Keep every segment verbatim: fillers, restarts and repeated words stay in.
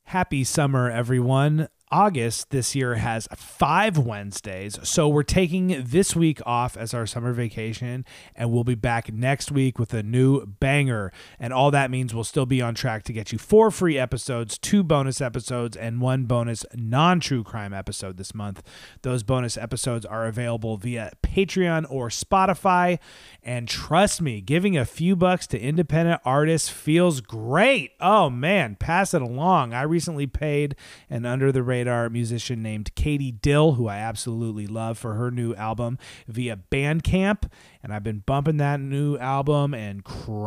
Happy summer, everyone. August this year has five Wednesdays, so we're taking this week off as our summer vacation, and we'll be back next week with a new banger. And all that means we'll still be on track to get you four free episodes, two bonus episodes, and one bonus non-true crime episode this month. Those bonus episodes are available via Patreon or Spotify, and trust me, giving a few bucks to independent artists feels great. Oh man, pass it along. I recently paid an under the radar musician named Katie Dill, who I absolutely love, for her new album via Bandcamp, and I've been bumping that new album and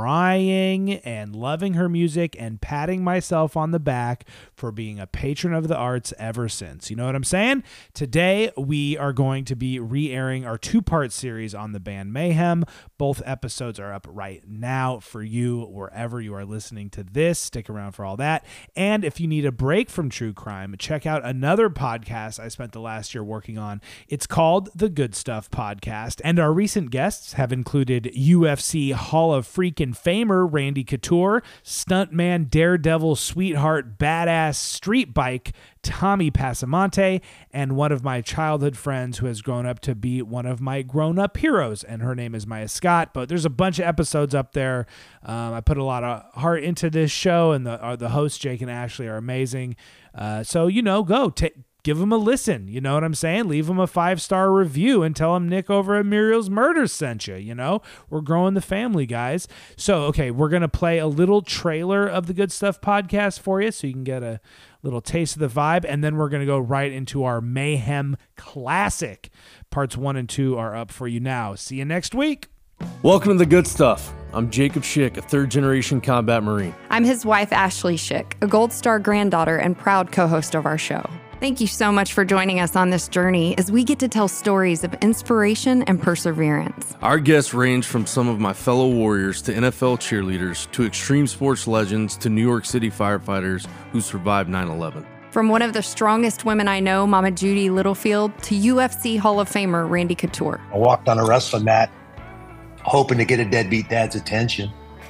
crying and loving her music and patting myself on the back for being a patron of the arts ever since. You know what I'm saying? Today we are going to be re-airing our two-part series on the band Mayhem. Both episodes are up right now for you wherever you are listening to this. Stick around for all that. And if you need a break from true crime, check out another podcast I spent the last year working on. It's called The Good Stuff Podcast, and our recent guests have included U F C Hall of Freakin' Famer Randy Couture, stuntman Daredevil sweetheart badass street bike Tommy Passamonte, and one of my childhood friends who has grown up to be one of my grown-up heroes, and her name is Maya Scott. But there's a bunch of episodes up there. Um, I put a lot of heart into this show, and the uh, the hosts, Jake and Ashley, are amazing. Uh, so, you know, go take. Give them a listen. You know what I'm saying? Leave them a five-star review and tell them Nick over at Muriel's Murders sent you. You know, we're growing the family, guys. So, okay, we're going to play a little trailer of the Good Stuff Podcast for you so you can get a little taste of the vibe. And then we're going to go right into our Mayhem Classic. Parts one and two are up for you now. See you next week. Welcome to The Good Stuff. I'm Jacob Schick, a third-generation combat Marine. I'm his wife, Ashley Schick, a Gold Star granddaughter and proud co-host of our show. Thank you so much for joining us on this journey as we get to tell stories of inspiration and perseverance. Our guests range from some of my fellow warriors to N F L cheerleaders to extreme sports legends to New York City firefighters who survived nine eleven. From one of the strongest women I know, Mama Judy Littlefield, to U F C Hall of Famer Randy Couture. I walked on a wrestling mat hoping to get a deadbeat dad's attention,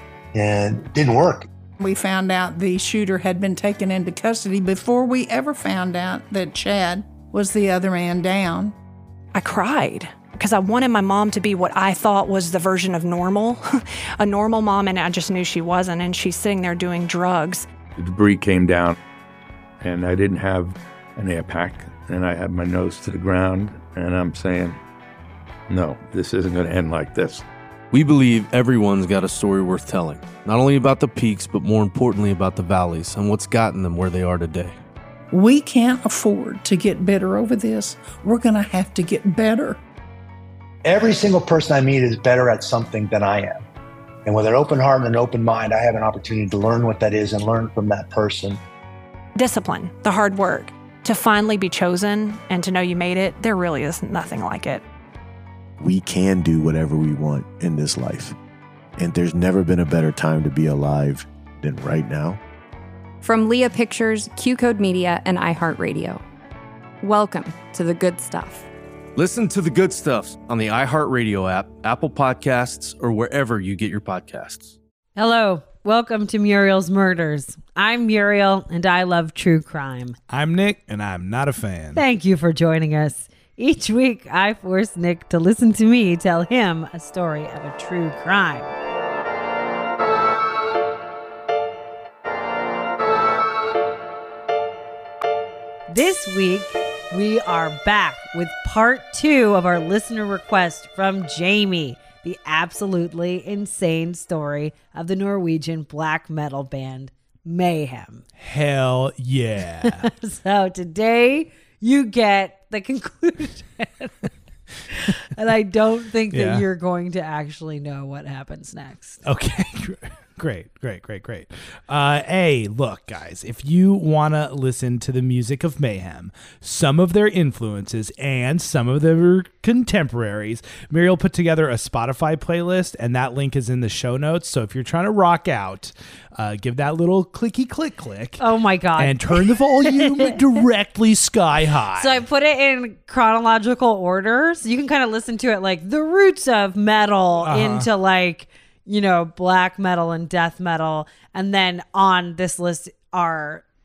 and it didn't work. We found out the shooter had been taken into custody before we ever found out that Chad was the other man down. I cried because I wanted my mom to be what I thought was the version of normal, a normal mom, and I just knew she wasn't, and she's sitting there doing drugs. The debris came down, and I didn't have an air pack, and I had my nose to the ground, and I'm saying, no, this isn't going to end like this. We believe everyone's got a story worth telling, not only about the peaks, but more importantly about the valleys and what's gotten them where they are today. We can't afford to get bitter over this. We're going to have to get better. Every single person I meet is better at something than I am. And with an open heart and an open mind, I have an opportunity to learn what that is and learn from that person. Discipline, the hard work, to finally be chosen and to know you made it, there really is nothing like it. We can do whatever we want in this life. And there's never been a better time to be alive than right now. From Leah Pictures, Q Code Media, and iHeartRadio. Welcome to The Good Stuff. Listen to The Good Stuff on the iHeartRadio app, Apple Podcasts, or wherever you get your podcasts. Hello. Welcome to Muriel's Murders. I'm Muriel, and I love true crime. I'm Nick, and I'm not a fan. Thank you for joining us. Each week, I force Nick to listen to me tell him a story of a true crime. This week, we are back with part two of our listener request from Jamie, the absolutely insane story of the Norwegian black metal band Mayhem. Hell yeah. So today, you get the conclusion. And I don't think that yeah. you're going to actually know what happens next. Okay. Great, great, great, great. Uh, hey, look, guys, if you want to listen to the music of Mayhem, some of their influences and some of their contemporaries, Muriel put together a Spotify playlist, and that link is in the show notes. So if you're trying to rock out, uh, give that little clicky click click. Oh, my God. And turn the volume directly sky high. So I put it in chronological order, so you can kind of listen to it like the roots of metal uh-huh. into like, you know, black metal and death metal. And then on this list are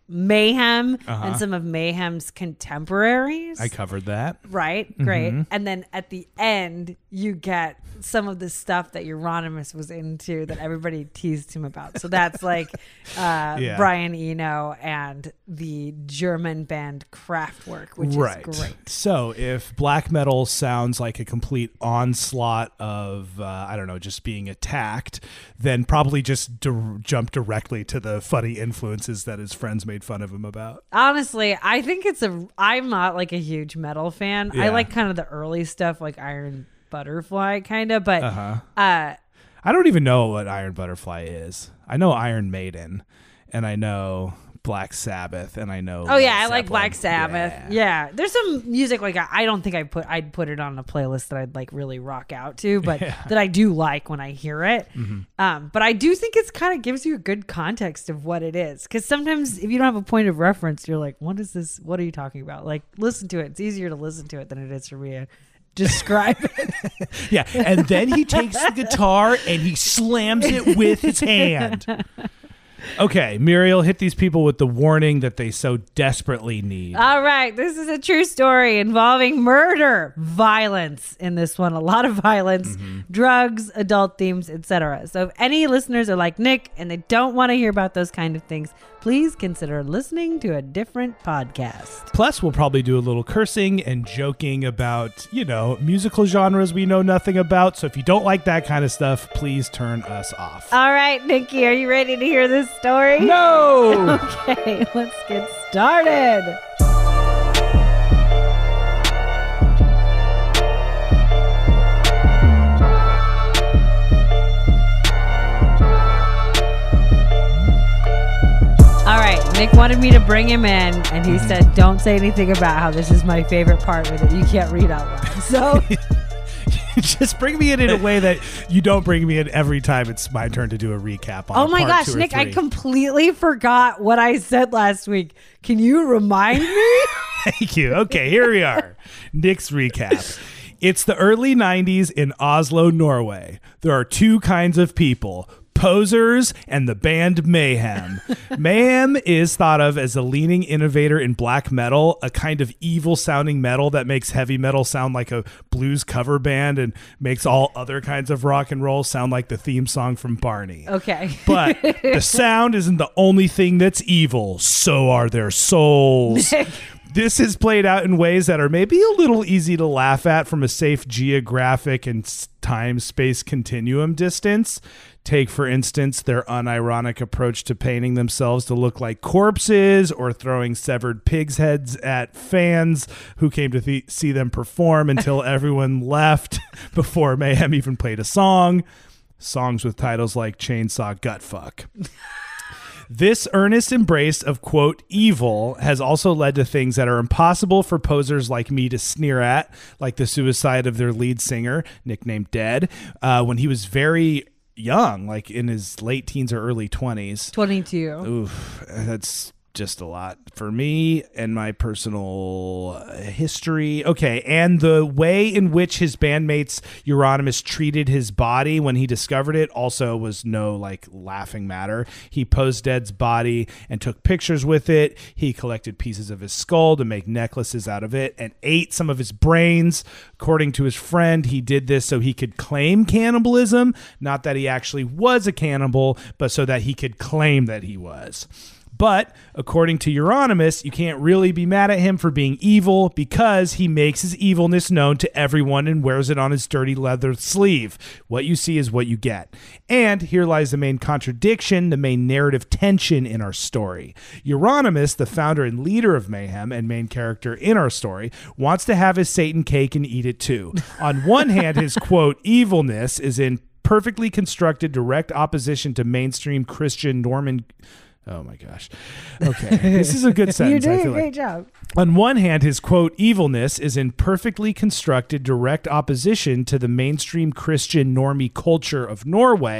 Mayhem Uh-huh. and some of Mayhem's contemporaries. I covered that. Right, great. Mhm. And then at the end, you get some of the stuff that Euronymous was into that everybody teased him about. So that's like uh, Yeah. Brian Eno and the German band Kraftwerk, which Right. is great. So if black metal sounds like a complete onslaught of, uh, I don't know, just being attacked, then probably just di- jump directly to the funny influences that his friends made fun of him about. Honestly, I think it's a. I'm not like a huge metal fan. I Yeah. like kind of the early stuff, like Iron Butterfly, kind of. But Uh-huh. uh, I don't even know what Iron Butterfly is. I know Iron Maiden, and I know Black Sabbath, and I know. oh yeah, I Led like Zeppelin. Black Sabbath. Yeah. Yeah. There's some music like I, I don't think I put I'd put it on a playlist that I'd like really rock out to, but Yeah. that I do like when I hear it. Mhm. Um, but I do think it's kind of gives you a good context of what it is, because sometimes if you don't have a point of reference, you're like, what is this? What are you talking about? Like, listen to it. It's easier to listen to it than it is for me to describe it. Yeah, and then he takes the guitar and he slams it with his hand. Okay, Muriel, hit these people with the warning that they so desperately need. All right, this is a true story involving murder, violence in this one, a lot of violence, drugs, adult themes, et cetera. So if any listeners are like Nick and they don't want to hear about those kind of things, please consider listening to a different podcast. Plus, we'll probably do a little cursing and joking about, you know, musical genres we know nothing about. So if you don't like that kind of stuff, please turn us off. All right, Nikki, are you ready to hear this story? No! Okay, let's get started. All right, Nick wanted me to bring him in, and he said, don't say anything about how this is my favorite part with it. You can't read out loud. So Just bring me in in a way that you don't bring me in every time it's my turn to do a recap on oh a my part gosh, two or Nick, I three. completely forgot what I said last week. Can you remind me? Thank you. Okay, here we are. Nick's recap. It's the early nineties in Oslo, Norway. There are two kinds of people, posers and the band Mayhem. Mayhem is thought of as a leading innovator in black metal, a kind of evil-sounding metal that makes heavy metal sound like a blues cover band and makes all other kinds of rock and roll sound like the theme song from Barney. Okay. But the sound isn't the only thing that's evil. So are their souls. This is played out in ways that are maybe a little easy to laugh at from a safe geographic and s- time-space continuum distance. Take, for instance, their unironic approach to painting themselves to look like corpses or throwing severed pigs' heads at fans who came to th- see them perform until everyone left before Mayhem even played a song. Songs with titles like Chainsaw Gutfuck. This earnest embrace of, quote, evil has also led to things that are impossible for posers like me to sneer at, like the suicide of their lead singer, nicknamed Dead, uh, when he was very young, like in his late teens or early twenties. twenty-two. Oof, that's just a lot for me and my personal history. Okay, and the way in which his bandmates Euronymous treated his body when he discovered it also was no like laughing matter. He posed Dead's body and took pictures with it. He collected pieces of his skull to make necklaces out of it and ate some of his brains. According to his friend, he did this so he could claim cannibalism, not that he actually was a cannibal, but so that he could claim that he was. But according to Euronymous, you can't really be mad at him for being evil because he makes his evilness known to everyone and wears it on his dirty leather sleeve. What you see is what you get. And here lies the main contradiction, the main narrative tension in our story. Euronymous, the founder and leader of Mayhem and main character in our story, wants to have his Satan cake and eat it too. On one hand, his, quote, evilness is in perfectly constructed direct opposition to mainstream Christian Norman... Oh my gosh. Okay. This is a good sentence. You're I doing feel a great like. job. On one hand, his quote, evilness is in perfectly constructed direct opposition to the mainstream Christian normie culture of Norway.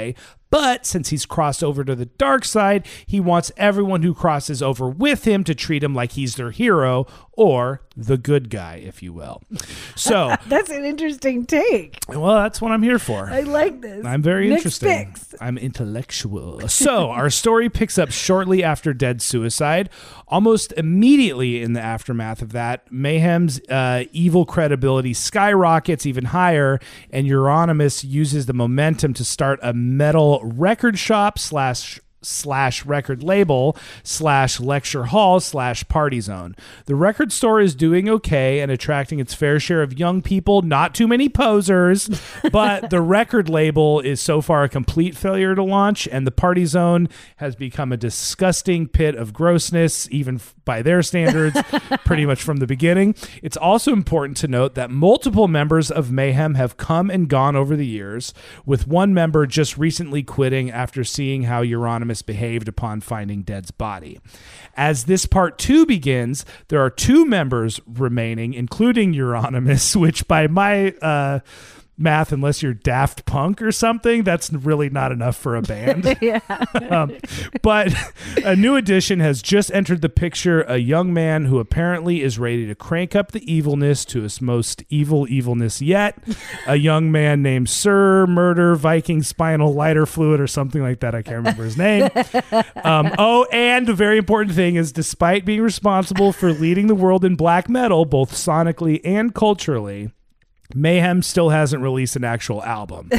But since he's crossed over to the dark side, he wants everyone who crosses over with him to treat him like he's their hero, or the good guy, if you will. So that's an interesting take. Well, that's what I'm here for. I like this. I'm very Nick's interesting. picks. I'm intellectual. So our story picks up shortly after Dead's suicide. Almost immediately in the aftermath of that, Mayhem's uh, evil credibility skyrockets even higher, and Euronymous uses the momentum to start a metal record shop slash slash record label slash lecture hall slash party zone. The record store is doing okay and attracting its fair share of young people, not too many posers, but the record label is so far a complete failure to launch, and the party zone has become a disgusting pit of grossness, even f- by their standards, pretty much from the beginning. It's also important to note that multiple members of Mayhem have come and gone over the years, with one member just recently quitting after seeing how Euronymous behaved upon finding Dead's body. As this part two begins, there are two members remaining, including Euronymous, which by my uh, math, unless you're Daft Punk or something, that's really not enough for a band. Yeah. um, but a new addition has just entered the picture, a young man who apparently is ready to crank up the evilness to its most evil evilness yet. A young man named Sir Murder Viking Spinal Lighter Fluid or something like that. I can't remember his name. Um, oh, and the very important thing is, despite being responsible for leading the world in black metal, both sonically and culturally, Mayhem still hasn't released an actual album.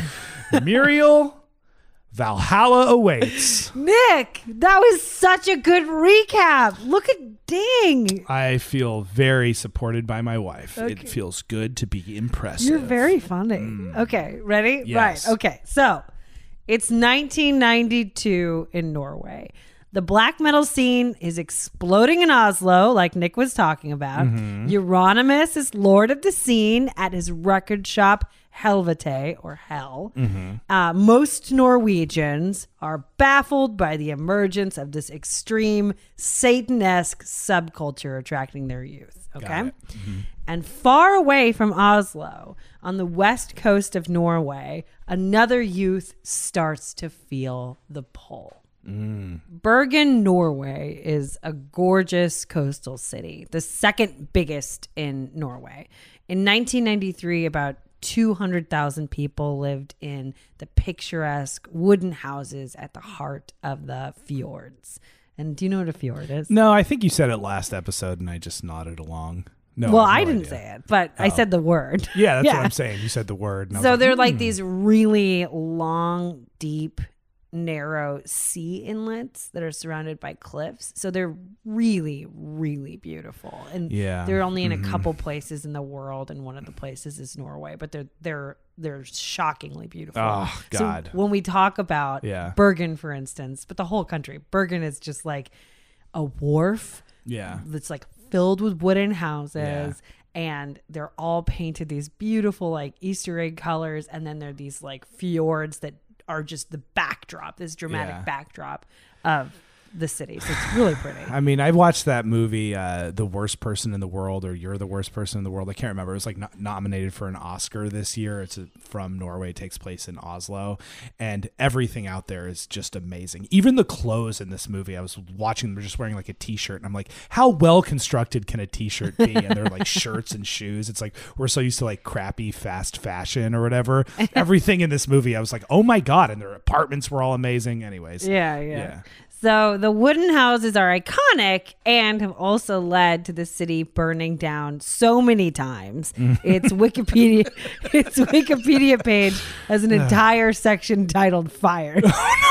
Muriel, Valhalla awaits. Nick, that was such a good recap. Look at Ding. I feel very supported by my wife. Okay. It feels good to be impressive. You're very funny. Mm. Okay, ready? Yes. Right. Okay. So it's nineteen ninety-two in Norway. The black metal scene is exploding in Oslo, like Nick was talking about. Mm-hmm. Euronymous is lord of the scene at his record shop, Helvete, or Hell. Mm-hmm. Uh, most Norwegians are baffled by the emergence of this extreme Satan-esque subculture attracting their youth. Okay? Mm-hmm. And far away from Oslo, on the west coast of Norway, another youth starts to feel the pull. Mm. Bergen, Norway is a gorgeous coastal city, the second biggest in Norway. In nineteen ninety-three, about two hundred thousand people lived in the picturesque wooden houses at the heart of the fjords. And do you know what a fjord is? No, I think you said it last episode and I just nodded along. No, well, I, I have no didn't idea. say it, but I Oh. said the word. Yeah, that's Yeah. what I'm saying. You said the word. And I was So like, they're like hmm. these really long, deep, narrow sea inlets that are surrounded by cliffs. So they're really, really beautiful. And Yeah. they're only in Mhm. a couple places in the world, and one of the places is Norway, but they're they're they're shockingly beautiful. Oh, So God. when we talk about Yeah. Bergen, for instance, but the whole country, Bergen is just like a wharf Yeah. that's like filled with wooden houses. Yeah. And they're all painted these beautiful like Easter egg colors, and then there are these like fjords that are just the backdrop, this dramatic Yeah. backdrop of the city. So it's really pretty. I mean, I watched that movie, uh, The Worst Person in the World, or You're the Worst Person in the World. I can't remember. It was like no- nominated for an Oscar this year. It's a, from Norway, takes place in Oslo. And everything out there is just amazing. Even the clothes in this movie, I was watching them just wearing like a t-shirt. And I'm like, how well constructed can a t-shirt be? And they're like shirts and shoes. It's like, we're so used to like crappy fast fashion or whatever. Everything in this movie, I was like, oh my God. And their apartments were all amazing. Anyways. Yeah, yeah. Yeah. So the wooden houses are iconic and have also led to the city burning down so many times. Its Wikipedia its Wikipedia page has an entire section titled "Fire."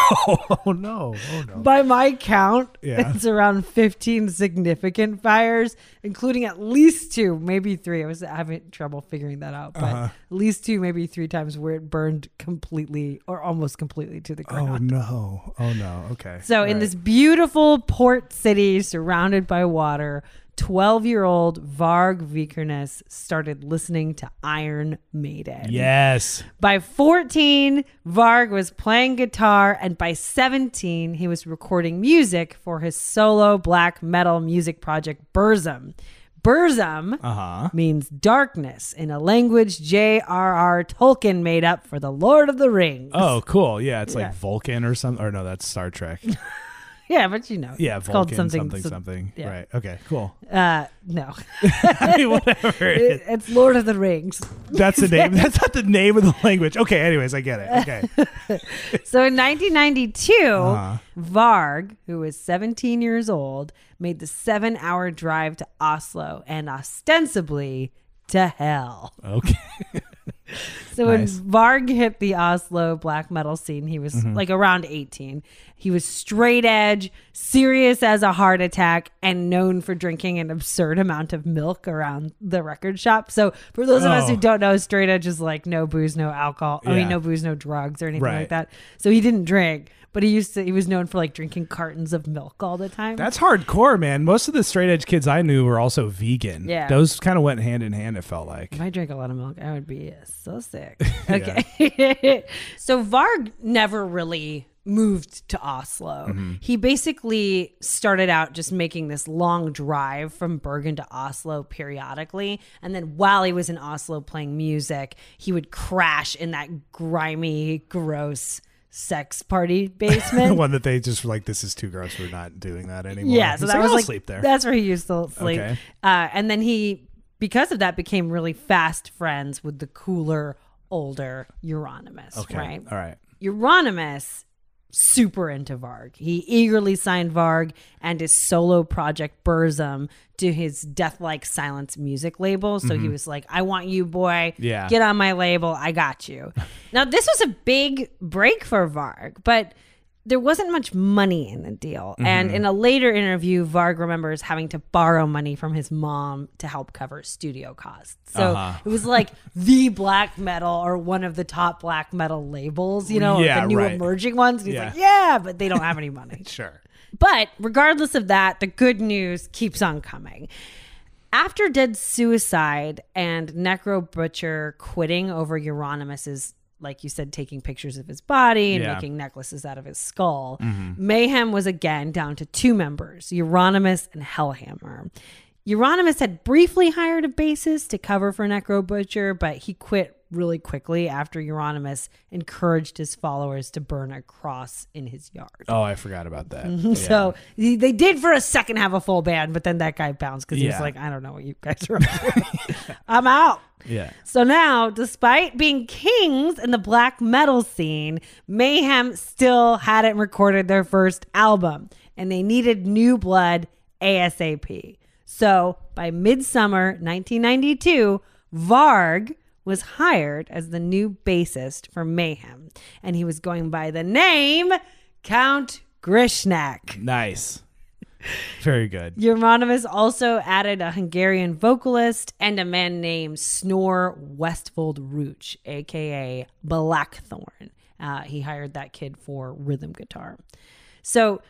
Oh no. Oh no. By my count, Yeah. it's around fifteen significant fires, including at least two, maybe three. I was having trouble figuring that out, but Uh-huh. at least two, maybe three times where it burned completely or almost completely to the ground. Oh no. Oh no. Okay. So in Right. this beautiful port city surrounded by water, twelve-year-old Varg Vikernes started listening to Iron Maiden. Yes. By fourteen, Varg was playing guitar, and by seventeen, he was recording music for his solo black metal music project, Burzum. Burzum Uh-huh. means darkness in a language J R R Tolkien made up for the Lord of the Rings. Oh, cool. Yeah, it's Yeah. like Vulcan or something. Or no, that's Star Trek. Yeah, but you know. Yeah, it's Vulcan, called something, something, some- something. yeah. Right. Okay, cool. Uh, no. I mean, whatever. it It- is. it's Lord of the Rings. That's the name. That's not the name of the language. Okay, anyways, I get it. Okay. So in nineteen ninety-two, Uh-huh. Varg, who was seventeen years old, made the seven-hour drive to Oslo and ostensibly to hell. Okay. So Nice. when Varg hit the Oslo black metal scene, he was Mhm. like around eighteen. He was straight edge, serious as a heart attack, and known for drinking an absurd amount of milk around the record shop. So for those of us Oh. who don't know, straight edge is like no booze, no alcohol. I Yeah. mean, no booze, no drugs or anything Right. like that. So he didn't drink, but he used to. He was known for like drinking cartons of milk all the time. That's hardcore, man. Most of the straight edge kids I knew were also vegan. Yeah. Those kind of went hand in hand, it felt like. If I drank a lot of milk, I would be uh, so sick. Okay. So Varg never really moved to Oslo. Mm-hmm. He basically started out just making this long drive from Bergen to Oslo periodically. And then while he was in Oslo playing music, he would crash in that grimy, gross sex party The basement. one that they just were like, this is too gross. We're not doing that anymore. Yeah, so He's that was I'll like sleep there. that's where he used to sleep. Okay. Uh, and then he, because of that, became really fast friends with the cooler, older Euronymous. Okay. Right. All right. Euronymous, super into Varg. He eagerly signed Varg and his solo project Burzum to his Deathlike Silence music label. So he Mhm. was like, I want you, boy. Yeah. Get on my label. I got you. Now, this was a big break for Varg, but there wasn't much money in the deal. And Mhm. in a later interview, Varg remembers having to borrow money from his mom to help cover studio costs. So Uh-huh. it was like the black metal or one of the top black metal labels, you know, Yeah, the new right. emerging ones. And he's Yeah. like, yeah, but they don't have any money. Sure. But regardless of that, the good news keeps on coming. After Dead Suicide and Necro Butcher quitting over Euronymous' like you said, taking pictures of his body and Yeah. making necklaces out of his skull. Mhm. Mayhem was again down to two members, Euronymous and Hellhammer. Euronymous had briefly hired a bassist to cover for Necro Butcher, but he quit really quickly after Euronymous encouraged his followers to burn a cross in his yard. Oh, I forgot about that. Mhm. Yeah. So he- they did for a second have a full band, but then that guy bounced because he was Yeah. like, I don't know what you guys are up to. I'm out. Yeah. So now, despite being kings in the black metal scene, Mayhem still hadn't recorded their first album, and they needed new blood ASAP. So by midsummer nineteen ninety-two, Varg was hired as the new bassist for Mayhem, and he was going by the name Count Grishnak. Nice. Very good. Euronymous also added a Hungarian vocalist and a man named Snore Westfold Rooch, aka Blackthorn. Uh, he hired that kid for rhythm guitar. So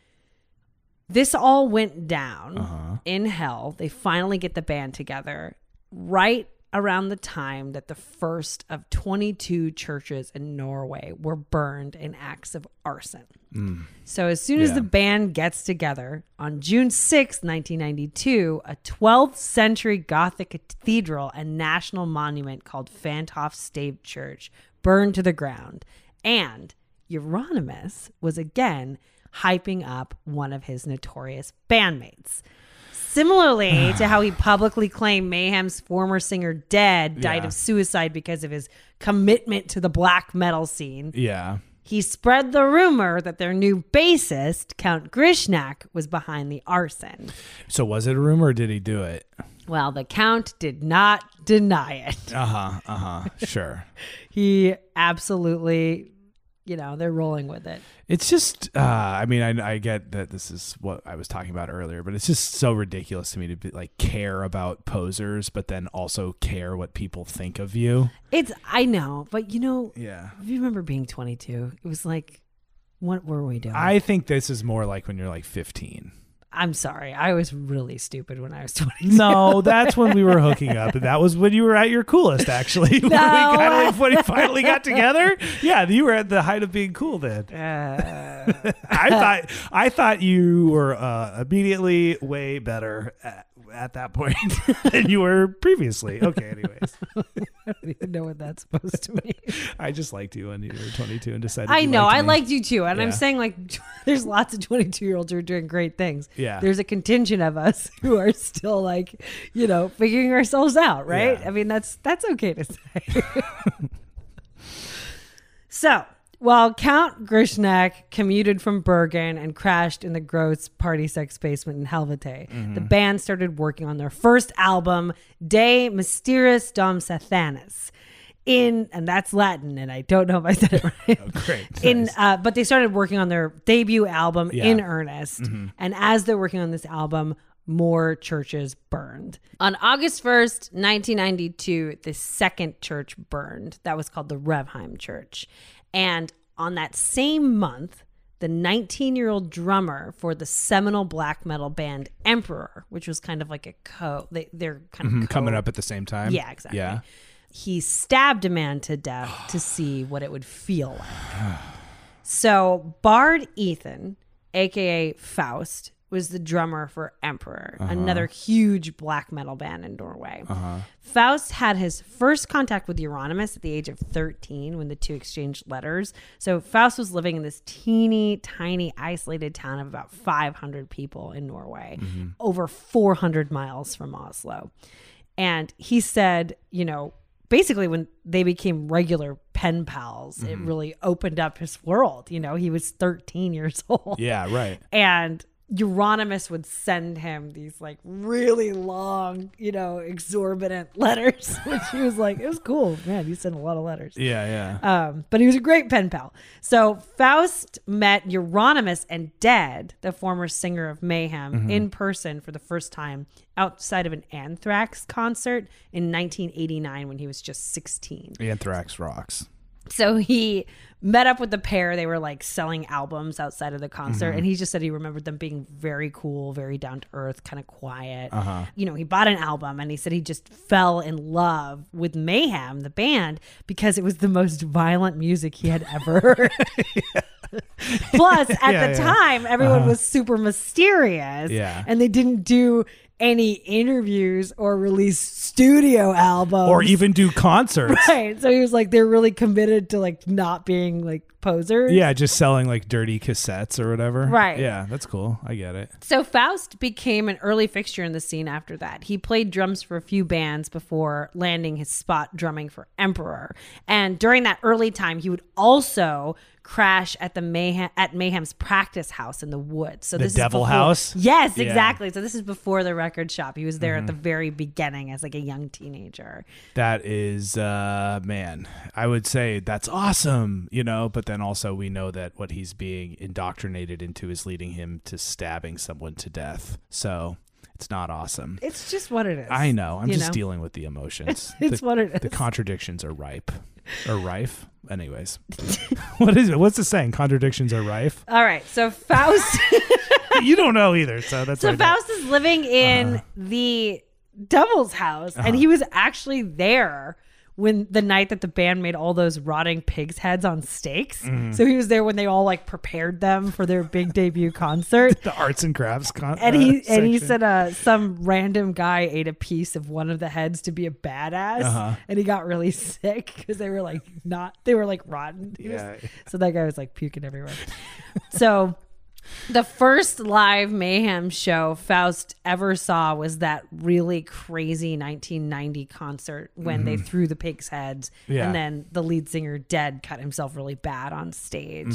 this all went down Uh-huh. in hell. They finally get the band together right around the time that the first of twenty-two churches in Norway were burned in acts of arson. Mm. So as soon as Yeah. the band gets together on June sixth, nineteen ninety-two, a twelfth century Gothic cathedral and national monument called Fanthof Stave Church burned to the ground. And Euronymous was again hyping up one of his notorious bandmates. Similarly to how he publicly claimed Mayhem's former singer Dead died Yeah. of suicide because of his commitment to the black metal scene. Yeah. He spread the rumor that their new bassist, Count Grishnak, was behind the arson. So was it a rumor or did he do it? Well, the Count did not deny it. Uh-huh. Uh-huh. Sure. He absolutely, you know, they're rolling with it. It's just, uh, I mean, I, I get that this is what I was talking about earlier, but it's just so ridiculous to me to be, like care about posers, but then also care what people think of you. It's, I know, but you know, Yeah. if you remember being twenty-two, it was like, what were we doing? I think this is more like when you're like fifteen. I'm sorry. I was really stupid when I was twenty. No, that's when we were hooking up. And that was when you were at your coolest, actually. When, No. we finally, when we finally got together. Yeah, you were at the height of being cool then. Uh, I thought I thought you were uh, immediately way better at, at that point than you were previously. Okay, anyways. I don't even know what that's supposed to mean. I just liked you when you were twenty-two and decided I you know. liked I me. liked you too. And I'm Yeah. saying, like, there's lots of twenty-two year olds who are doing great things. Yeah. There's a contingent of us who are still, like, you know, figuring ourselves out, right? Yeah. I mean, that's that's okay to say. So, while Count Grishnak commuted from Bergen and crashed in the Gross party sex basement in Helvete, Mm-hmm. the band started working on their first album, De Mysteris Dom Sathanas. In, and that's Latin, and I don't know if I said it right. Oh, great. In, Nice. uh, but they started working on their debut album Yeah. in earnest. And as they're working on this album, more churches burned. On August first, nineteen ninety-two, the second church burned. That was called the Revheim Church. And on that same month, the nineteen-year-old drummer for the seminal black metal band Emperor, which was kind of like a co, they, they're kind of Mhm, co- coming up at the same time. Yeah, exactly. Yeah. He stabbed a man to death to see what it would feel like. So Bard Ethan, aka Faust, was the drummer for Emperor, Uh-huh. another huge black metal band in Norway. Faust had his first contact with Euronymous at the age of thirteen when the two exchanged letters. So Faust was living in this teeny tiny isolated town of about five hundred people in Norway, over four hundred miles from Oslo. And he said, you know, basically when they became regular pen pals, it really opened up his world. You know, he was thirteen years old. Yeah, right. And Euronymous would send him these like really long, you know, exorbitant letters, which he was like, it was cool. Man, you sent a lot of letters. Yeah, yeah. Um, but he was a great pen pal. So Faust met Euronymous and Dead, the former singer of Mayhem, Mm-hmm. in person for the first time outside of an Anthrax concert in nineteen eighty-nine when he was just sixteen. Anthrax rocks. So he met up with the pair. They were like selling albums outside of the concert. Mm-hmm. And he just said he remembered them being very cool, very down to earth, kind of quiet. Uh-huh. You know, he bought an album and he said he just fell in love with Mayhem, the band, because it was the most violent music he had ever heard. Plus, at Yeah, the yeah. time, everyone Uh-huh. was super mysterious. Yeah. And they didn't do any interviews or release studio albums. Or even do concerts. Right. So he was like, they're really committed to like not being like posers. Yeah, just selling like dirty cassettes or whatever. Right. Yeah, that's cool. I get it. So Faust became an early fixture in the scene after that. He played drums for a few bands before landing his spot drumming for Emperor. And during that early time, he would also crash at the Mayhem at Mayhem's practice house in the woods. So The this Devil is before, House? Yes, Yeah. Mm-hmm. exactly. So this is before the record shop. He was there at the very beginning as like a young teenager. That is, uh, man, I would say that's awesome, you know, but then also we know that what he's being indoctrinated into is leading him to stabbing someone to death. So it's not awesome. It's just what it is. I know. I'm you just know? dealing with the emotions. It's the, what it The is. contradictions are ripe or rife. Anyways, what is it? What's the saying? Contradictions are rife. All right. So Faust You don't know either. So that's So what I know. Faust is living in Uh-huh. the Devil's house, and he was actually there when the night that the band made all those rotting pigs' heads on stakes. Mm-hmm. So he was there when they all like prepared them for their big debut concert. the arts and crafts con- And uh, he and he section. said uh, some random guy ate a piece of one of the heads to be a badass, Uh-huh. and he got really sick because they were like not they were like rotten. He was- Yeah. so that guy was like puking everywhere. So the first live Mayhem show Faust ever saw was that really crazy nineteen ninety concert when they threw the pigs' heads, Yeah. and then the lead singer Dead cut himself really bad on stage.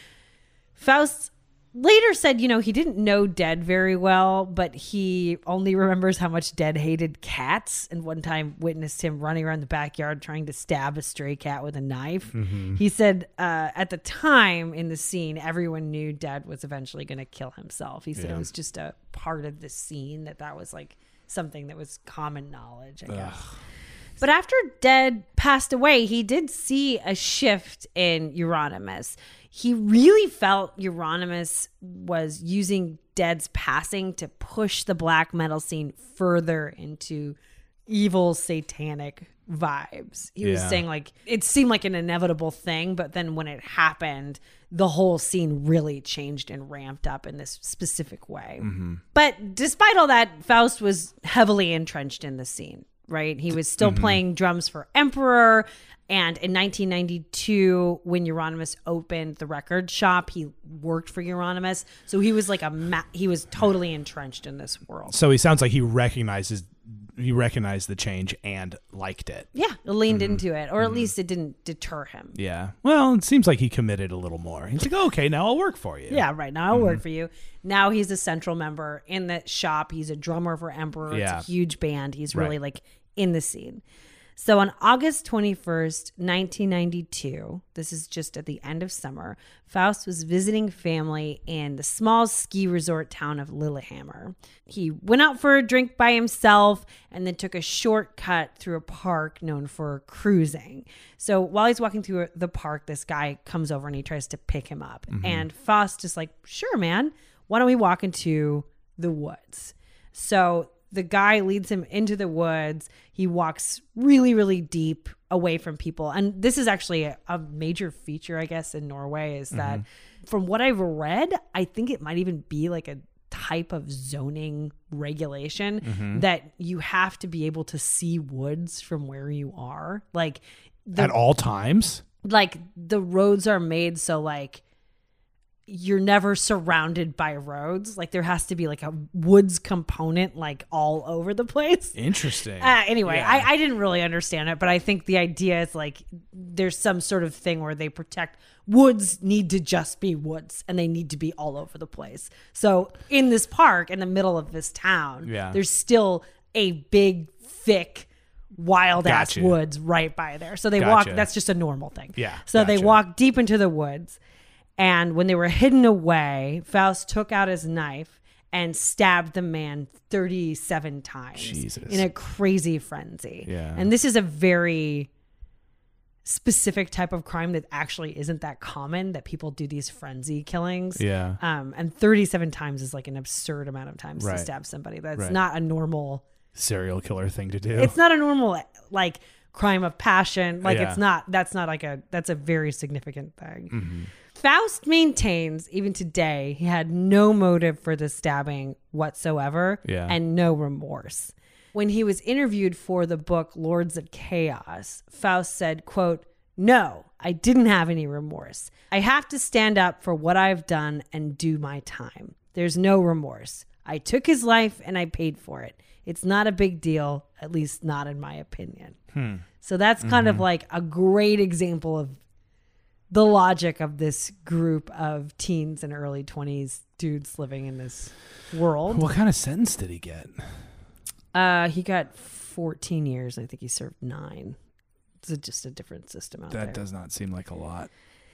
Faust later said, you know, he didn't know Dead very well, but he only remembers how much Dead hated cats, and one time witnessed him running around the backyard trying to stab a stray cat with a knife. He said uh, at the time in the scene, everyone knew Dead was eventually going to kill himself. He said Yeah. it was just a part of the scene, that that was like something that was common knowledge, I guess. But after Dead passed away, he did see a shift in Euronymous. He really felt Euronymous was using Dead's passing to push the black metal scene further into evil, satanic vibes. He was Yeah. saying like it seemed like an inevitable thing, but then when it happened, the whole scene really changed and ramped up in this specific way. Mm-hmm. But despite all that, Faust was heavily entrenched in the scene, right? He was still Mhm. playing drums for Emperor. And in nineteen ninety-two, when Euronymous opened the record shop, he worked for Euronymous. So he was like a ma- he was totally entrenched in this world. So he sounds like he recognizes he recognized the change and liked it. Yeah, leaned Mhm. into it, or at least it didn't deter him. Yeah. Well, it seems like he committed a little more. He's like, oh, okay, now I'll work for you. Yeah, right. Now I'll Mhm. work for you. Now he's a central member in the shop. He's a drummer for Emperor. Yeah. It's a huge band. He's really Right. like in the scene. So on August twenty-first, nineteen ninety-two, this is just at the end of summer, Faust was visiting family in the small ski resort town of Lillehammer. He went out for a drink by himself and then took a shortcut through a park known for cruising. So while he's walking through the park, this guy comes over and he tries to pick him up. Mhm. And Faust is like, sure, man, why don't we walk into the woods? So the guy leads him into the woods. He walks really, really deep away from people. And this is actually a, a major feature, I guess, in Norway is that from what I've read, I think it might even be like a type of zoning regulation Mhm. that you have to be able to see woods from where you are. Like the, At all times? like the roads are made so like you're never surrounded by roads. Like there has to be like a woods component like all over the place. Interesting. Uh, anyway, Yeah. I, I didn't really understand it, but I think the idea is like there's some sort of thing where they protect woods need to just be woods and they need to be all over the place. So in this park in the middle of this town, Yeah. there's still a big, thick, wild ass Gotcha. woods right by there. So they walk, Gotcha. that's just a normal thing. Yeah, So they gotcha. walk deep into the woods. And when they were hidden away, Faust took out his knife and stabbed the man thirty-seven times Jesus. in a crazy frenzy. Yeah. And this is a very specific type of crime that actually isn't that common, that people do these frenzy killings. Yeah. Um, and thirty-seven times is like an absurd amount of times Right. to stab somebody. That's Right. not a normal, Serial killer thing to do. it's not a normal like crime of passion. Like Yeah. it's not, that's not like a, that's a very significant thing. Mhm. Faust maintains, even today, he had no motive for the stabbing whatsoever Yeah. and no remorse. When he was interviewed for the book Lords of Chaos, Faust said, quote, "No, I didn't have any remorse. I have to stand up for what I've done and do my time. There's no remorse. I took his life and I paid for it. It's not a big deal, at least not in my opinion." Hmm. So that's kind of Mhm. like a great example of the logic of this group of teens and early twenties dudes living in this world. What kind of sentence did he get? Uh, he got fourteen years. I think he served nine. It's a, just a different system out That there. does not seem like a lot.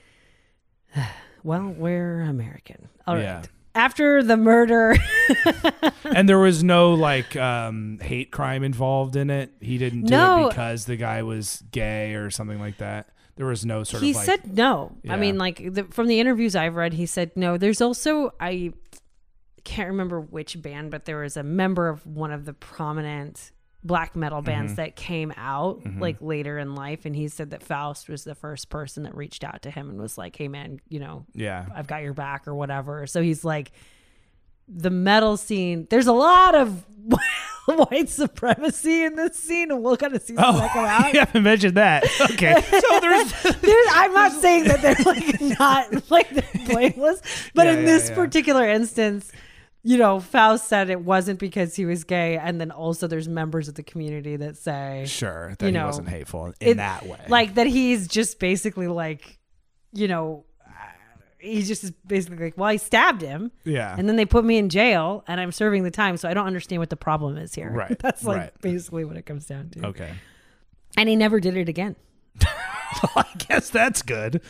Well, we're American. All right. Yeah. After the murder, And there was no like um, hate crime involved in it. He didn't do No. it because the guy was gay or something like that. There was no sort he of like. said no. Yeah. I mean, like the, from the interviews I've read, he said no. There's also I can't remember which band, but there was a member of one of the prominent black metal bands Mhm. that came out Mhm. like later in life, and he said that Faust was the first person that reached out to him and was like, "Hey, man, you know, Yeah. I've got your back" or whatever. So he's like, the metal scene. There's a lot of white supremacy in this scene, and we'll kind of see some Oh, of that come out. you haven't mentioned that. Okay. So there's. There's, I'm not saying that they're like not like they're blameless, but Yeah, in yeah, this yeah. particular instance, you know, Faust said it wasn't because he was gay, and then also there's members of the community that say, Sure, that you he know, wasn't hateful in it- that way. like that he's just basically like, you know, uh, he just is basically like, well, I stabbed him, Yeah. and then they put me in jail, and I'm serving the time, so I don't understand what the problem is here. Right, That's like right. basically what it comes down to. Okay. And he never did it again. I guess that's good.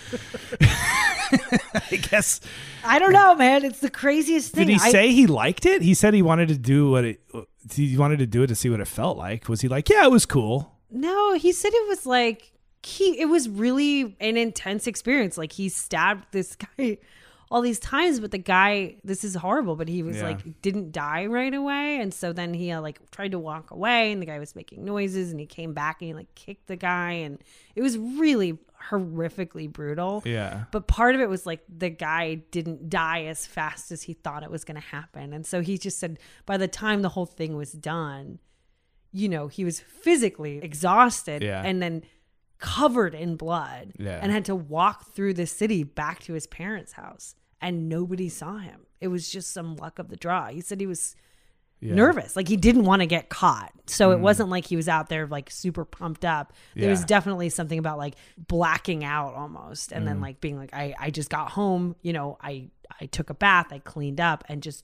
I guess. I don't know, man. It's the craziest thing. Did he I- say he liked it? He said he wanted to do what it. He wanted to do it to see what it felt like. Was he like, yeah, it was cool? No, he said it was like he. It was really an intense experience. Like he stabbed this guy all these times, but the guy, this is horrible, but he was Yeah. like didn't die right away, and so then he uh, like tried to walk away, and the guy was making noises, and he came back and he like kicked the guy, and it was really horrifically brutal. Yeah. But part of it was like the guy didn't die as fast as he thought it was going to happen, and so he just said by the time the whole thing was done, you know, he was physically exhausted Yeah. and then covered in blood Yeah. and had to walk through the city back to his parents' house, and nobody saw him. It was just some luck of the draw. He said he was Yeah. nervous, like he didn't want to get caught. So it wasn't like he was out there like super pumped up. There was Yeah. definitely something about like blacking out almost, and then like being like, I, I just got home, you know, I, I took a bath, I cleaned up, and just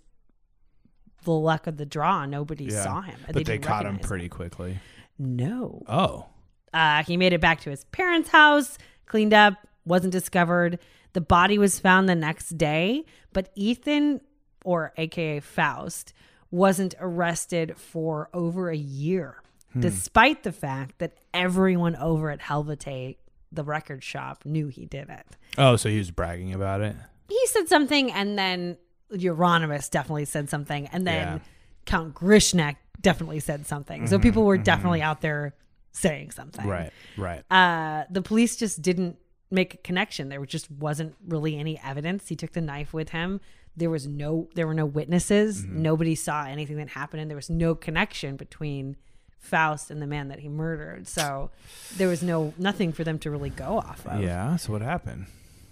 the luck of the draw, nobody Yeah. saw him. But they, didn't caught him recognize pretty quickly. No. Oh. Uh, he made it back to his parents' house, cleaned up, wasn't discovered. The body was found the next day, but Ethan, or A K A Faust, wasn't arrested for over a year, despite the fact that everyone over at Helvetate, the record shop, knew he did it. Oh, so he was bragging about it? He said something, and then Euronymous definitely said something, and then Yeah. Count Grishnak definitely said something. So people were definitely out there saying something. Right, right. Uh, the police just didn't make a connection. There just wasn't really any evidence. He took the knife with him. There was no, there were no witnesses. Nobody saw anything that happened, and there was no connection between Faust and the man that he murdered. So there was no nothing for them to really go off of. Yeah, so what happened?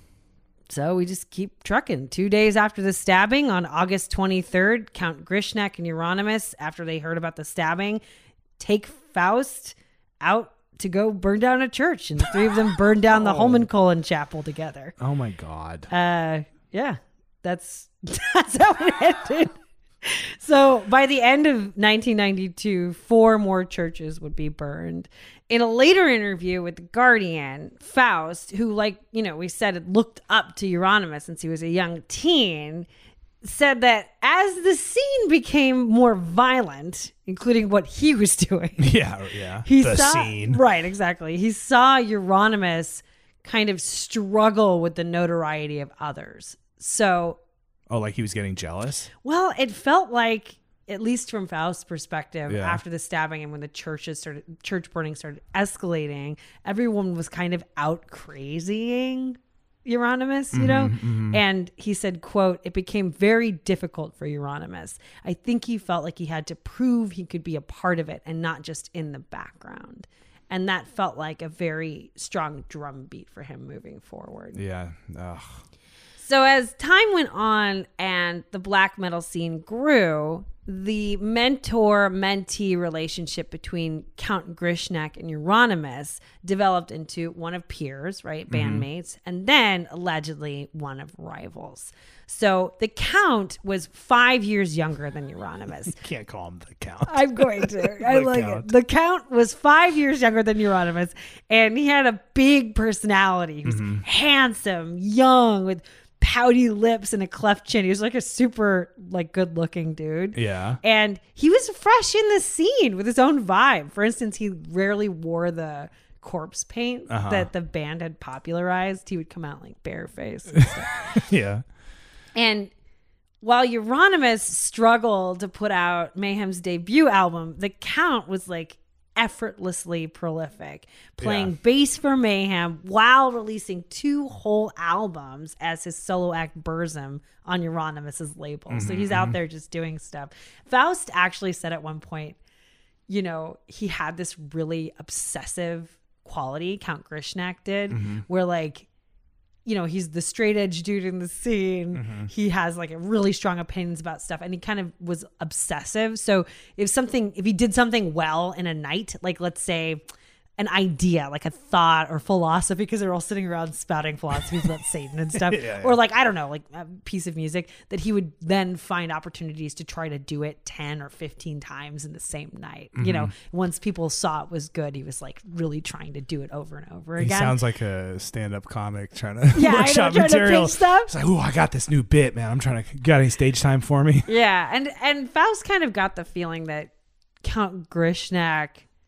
So we just keep trucking. Two days after the stabbing, on August twenty-third, Count Grishnak and Euronymous, after they heard about the stabbing, take Faust out to go burn down a church, and the three of them burned down the Holmenkollen Chapel together. Oh my God. Uh, yeah, that's that's how it ended. So by the end of nineteen ninety-two, four more churches would be burned. In a later interview with The Guardian, Faust, who, like, you know, we said had looked up to Euronymous since he was a young teen, said that as the scene became more violent, including what he was doing, Yeah, yeah. he the saw, scene. Right, exactly. He saw Euronymous kind of struggle with the notoriety of others. So, Oh, like he was getting jealous? well, it felt like, at least from Faust's perspective, Yeah. after the stabbing and when the churches started, church burning started escalating, everyone was kind of out crazying Euronymous, you know? And he said, quote, "It became very difficult for Euronymous. I think he felt like he had to prove he could be a part of it and not just in the background." And that felt like a very strong drum beat for him moving forward. Yeah. Ugh. So as time went on and the black metal scene grew, the mentor-mentee relationship between Count Grishnak and Euronymous developed into one of peers, right, bandmates, and then allegedly one of rivals. So the Count was five years younger than Euronymous. Can't call him the Count. I'm going to. I The like Count. it. The Count was five years younger than Euronymous, and he had a big personality. He was handsome, young, with pouty lips and a cleft chin. He was like a super like good looking dude. Yeah. And he was fresh in the scene with his own vibe. For instance, he rarely wore the corpse paint Uh-huh. that the band had popularized. He would come out like barefaced. Yeah. And while Euronymous struggled to put out Mayhem's debut album, the Count was like effortlessly prolific, playing Yeah. bass for Mayhem while releasing two whole albums as his solo act Burzum on Euronymous' label. So he's out there just doing stuff. Faust actually said at one point, you know, he had this really obsessive quality, Count Grishnak did, where like, you know, he's the straight edge dude in the scene. He has like a really strong opinions about stuff, and he kind of was obsessive. So if something, if he did something well in a night, like let's say an idea, like a thought or philosophy, because they're all sitting around spouting philosophies about Satan and stuff, Yeah, yeah. or like, I don't know, like a piece of music, that he would then find opportunities to try to do it ten or fifteen times in the same night. You know, once people saw it was good, he was like really trying to do it over and over He again. sounds like a stand-up comic trying to Yeah, I know, workshop trying to material. pitch stuff. It's like, oh, I got this new bit, man. I'm trying to. Got any stage time for me? Yeah, and and Faust kind of got the feeling that Count Grishnak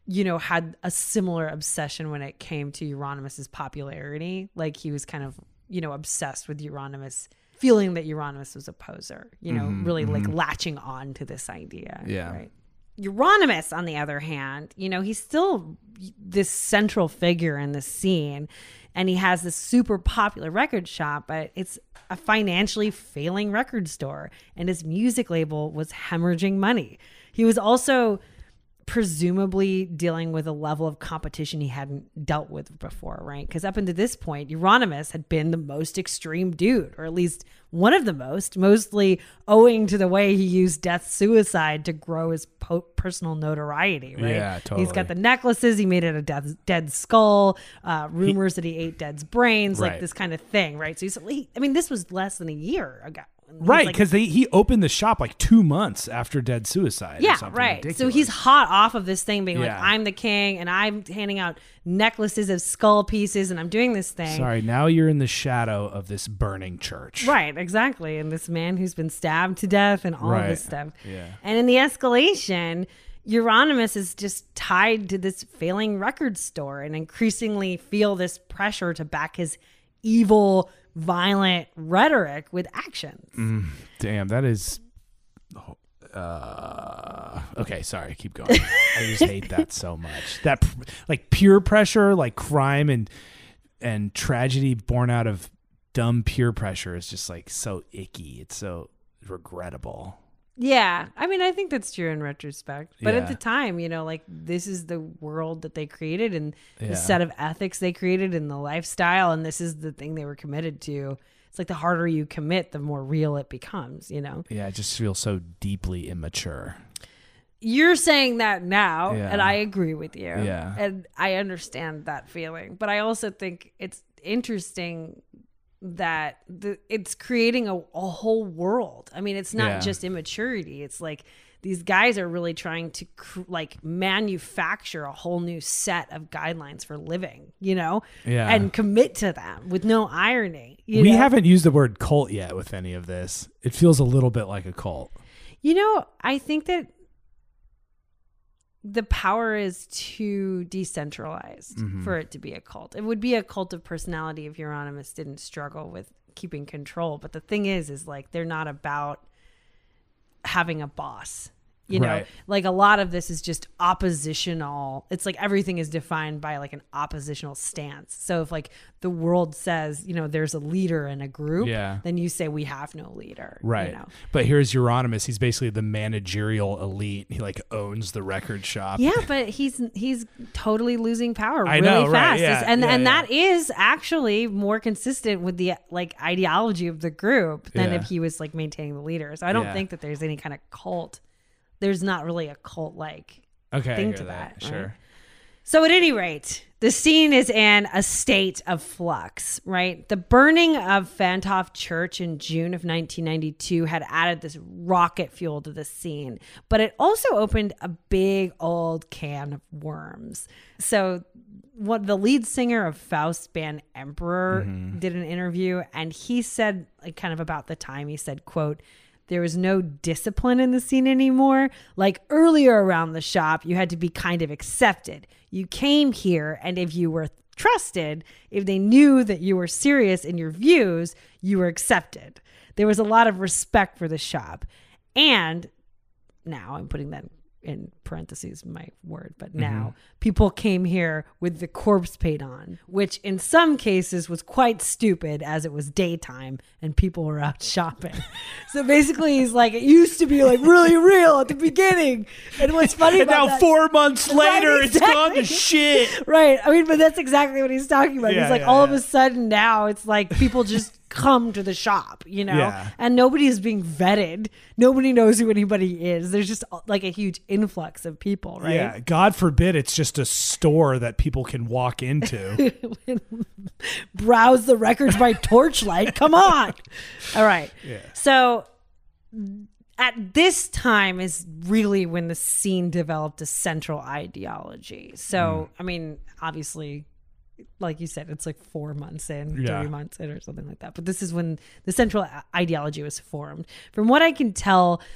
you know, had a similar obsession when it came to Euronymous' popularity. Like he was kind of, you know, obsessed with Euronymous, feeling that Euronymous was a poser, you know, Mhm, really mhm. like latching on to this idea. Yeah. Right. Euronymous, on the other hand, you know, he's still this central figure in the scene, and he has this super popular record shop, but it's a financially failing record store, and his music label was hemorrhaging money. He was also presumably dealing with a level of competition he hadn't dealt with before, right? Because up until this point, Euronymous had been the most extreme dude, or at least one of the most, mostly owing to the way he used death suicide to grow his po- personal notoriety, right? Yeah, totally. He's got the necklaces, he made it a death, dead skull, uh, rumors that he ate dead's brains, like Right. this kind of thing, right? So he's, he, I mean, this was less than a year ago. He's Right, like- because he opened the shop like two months after Dead Suicide. or yeah, something right. ridiculous. So he's hot off of this thing being like, Yeah. I'm the king and I'm handing out necklaces of skull pieces and I'm doing this thing. Sorry, now you're in the shadow of this burning church. Right, exactly. And this man who's been stabbed to death and all of this Right. stuff. Yeah. And in the escalation, Euronymous is just tied to this failing record store and increasingly feel this pressure to back his evil, violent rhetoric with actions. Mm, damn, that is. Uh, okay, sorry, keep going. I just hate that so much. That like peer pressure, like crime and and tragedy born out of dumb peer pressure is just like so icky. It's so regrettable. Yeah, I mean, I think that's true in retrospect. But Yeah. at the time, you know, like this is the world that they created and Yeah. the set of ethics they created and the lifestyle, and this is the thing they were committed to. It's like the harder you commit, the more real it becomes, you know? Yeah, it just feels so deeply immature. You're saying that now, Yeah. and I agree with you. Yeah. And I understand that feeling. But I also think it's interesting that the, it's creating a, a whole world. I mean, it's not Yeah. just immaturity. It's like these guys are really trying to cr- like manufacture a whole new set of guidelines for living, you know, Yeah. and commit to them with no irony. You we know? haven't used the word cult yet with any of this. It feels a little bit like a cult. You know, I think that the power is too decentralized Mhm. for it to be a cult. It would be a cult of personality if Euronymous didn't struggle with keeping control. But the thing is, is like they're not about having a boss. You know, Right. like a lot of this is just oppositional. It's like everything is defined by like an oppositional stance. So if like the world says, you know, there's a leader in a group, Yeah. then you say we have no leader. Right. You know? But here's Euronymous. He's basically the managerial elite. He like owns the record shop. Yeah, but he's he's totally losing power I really know, right, fast. yeah, It's- and yeah, and yeah. that is actually more consistent with the like ideology of the group than Yeah. if he was like maintaining the leader. So I don't Yeah. think that there's any kind of cult. There's not really a cult like Okay, I thing hear to that. that. Sure. right? So at any rate, the scene is in a state of flux, right? The burning of Fanthof Church in June of nineteen ninety-two had added this rocket fuel to the scene, but it also opened a big old can of worms. So what the lead singer of Faust's band Emperor Mm-hmm. did an interview, and he said, like kind of about the time, he said, quote, "There was no discipline in the scene anymore. Like earlier around the shop, you had to be kind of accepted. You came here, and if you were trusted, if they knew that you were serious in your views, you were accepted. There was a lot of respect for the shop." And now I'm putting that in parentheses, my word, but now people came here with the corpse paint on, which in some cases was quite stupid as it was daytime and people were out shopping. So basically he's like, it used to be like really real at the beginning. And what's funny And about now that- four months Right, later, it's gone to exactly. shit. Right. I mean, but that's exactly what he's talking about. Yeah, he's like, yeah, all of yeah. a sudden now it's like people just come to the shop, you know, Yeah. and nobody is being vetted. Nobody knows who anybody is. There's just like a huge influx of people, right? Yeah. God forbid it's just a store that people can walk into. Browse the records by torchlight. Come on. All right. Yeah. So at this time is really when the scene developed a central ideology. So, I mean, obviously, like you said, it's like four months in, Yeah. three months in, or something like that. But this is when the central ideology was formed. From what I can tell,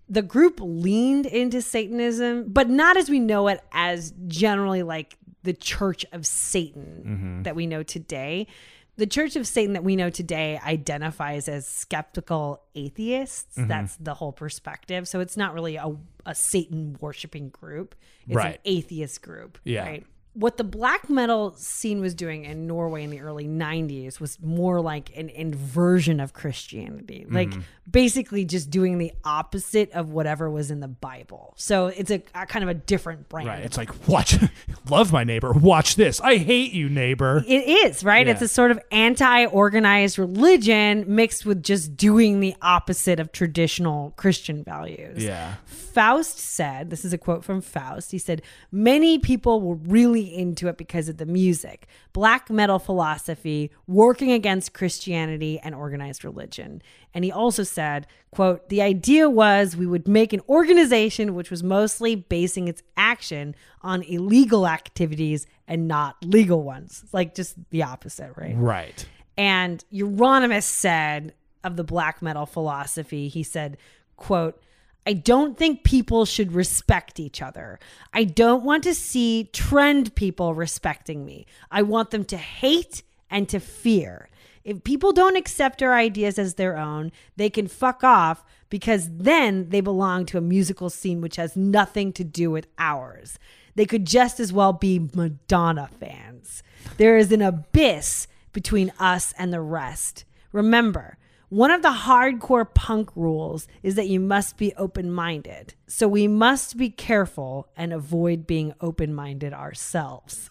The group leaned into Satanism, but not as we know it as generally like the Church of Satan Mm-hmm. that we know today. The Church of Satan that we know today identifies as skeptical atheists. Mm-hmm. That's the whole perspective. So it's not really a, a Satan worshiping group. It's Right. an atheist group. Yeah. Right. What the black metal scene was doing in Norway in the early nineties was more like an inversion of Christianity, like basically just doing the opposite of whatever was in the Bible. So it's a, a kind of a different brand. Right. It's like, watch, love my neighbor. Watch this. I hate you, neighbor. It is, right? Yeah. It's a sort of anti-organized religion mixed with just doing the opposite of traditional Christian values. Yeah. Faust said, this is a quote from Faust, he said, many people were really into it because of the music, black metal philosophy, working against Christianity and organized religion. And he also said, quote, the idea was we would make an organization which was mostly basing its action on illegal activities and not legal ones. It's like just the opposite, right? Right. And Euronymous said of the black metal philosophy, he said, quote, I don't think people should respect each other. I don't want to see trend people respecting me. I want them to hate and to fear. If people don't accept our ideas as their own, they can fuck off because then they belong to a musical scene which has nothing to do with ours. They could just as well be Madonna fans. There is an abyss between us and the rest. Remember, one of the hardcore punk rules is that you must be open-minded. So we must be careful and avoid being open-minded ourselves.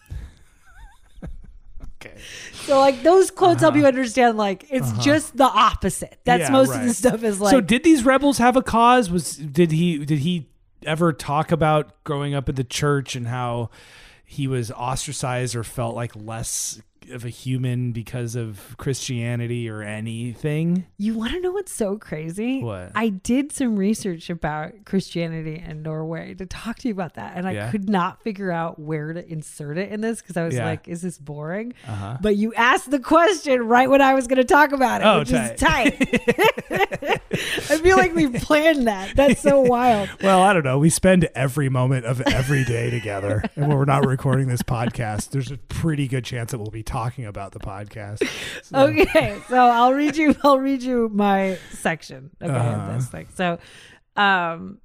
Okay. So like those quotes help you understand like it's Uh-huh. just the opposite. That's Yeah, most right. of the stuff is like So did these rebels have a cause? Was did he did he ever talk about growing up in the church and how he was ostracized or felt like less of a human because of Christianity or anything? You want to know what's so crazy? What? I did some research about Christianity in Norway to talk to you about that. And I Yeah. could not figure out where to insert it in this because I was Yeah. like, is this boring? Uh-huh. But you asked the question right when I was going to talk about it, Oh, which tight. is tight. I feel like we planned that. That's so wild. Well, I don't know. We spend every moment of every day together. And when we're not recording this podcast, there's a pretty good chance that we'll be talking about the podcast. So- Okay, so I'll read you. I'll read you my section. Okay, Uh-huh. of this thing. So, um,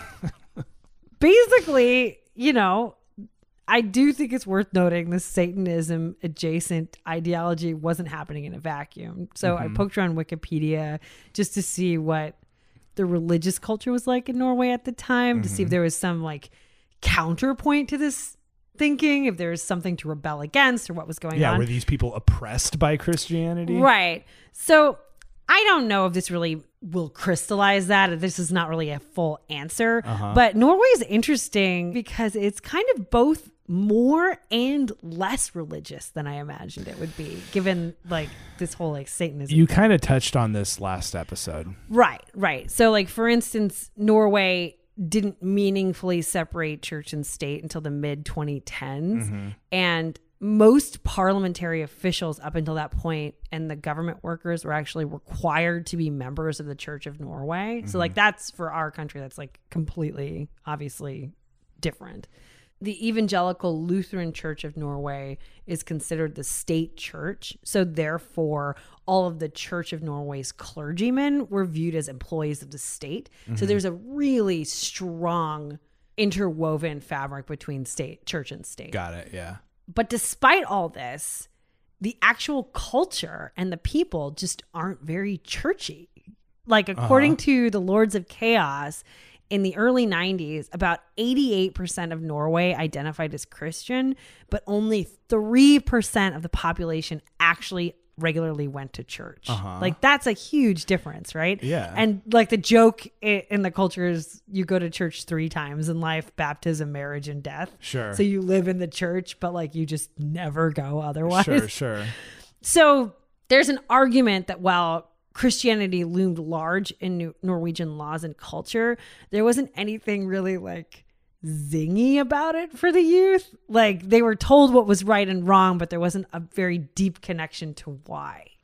basically, you know, I do think it's worth noting the Satanism adjacent ideology wasn't happening in a vacuum. So I Mhm. poked around Wikipedia just to see what the religious culture was like in Norway at the time, to see if Mhm. there was some like counterpoint to this thinking, if there was something to rebel against or what was going yeah, on. were these people oppressed by Christianity? Right. So I don't know if this really will crystallize that. This is not really a full answer. Uh-huh. But Norway is interesting because it's kind of both more and less religious than I imagined it would be, given like this whole like Satanism. You kind of touched on this last episode. Right, right. So like for instance, Norway didn't meaningfully separate church and state until the mid twenty tens. Mhm. And most parliamentary officials up until that point and the government workers were actually required to be members of the Church of Norway. So like that's for our country, that's like completely obviously different. The Evangelical Lutheran Church of Norway is considered the state church. So therefore, all of the Church of Norway's clergymen were viewed as employees of the state. So Mhm. there's a really strong interwoven fabric between state, church and state. Got it. Yeah. But despite all this, the actual culture and the people just aren't very churchy. Like according Uh-huh. to the Lords of Chaos, in the early nineties, about eighty-eight percent of Norway identified as Christian, but only three percent of the population actually regularly went to church. Uh-huh. Like that's a huge difference, right? Yeah. And like the joke i- in the culture is you go to church three times in life: baptism, marriage, and death. Sure. So you live in the church, but like you just never go otherwise. Sure, sure. So there's an argument that while Christianity loomed large in Nor- Norwegian laws and culture, there wasn't anything really like zingy about it for the youth. Like they were told what was right and wrong, but there wasn't a very deep connection to why.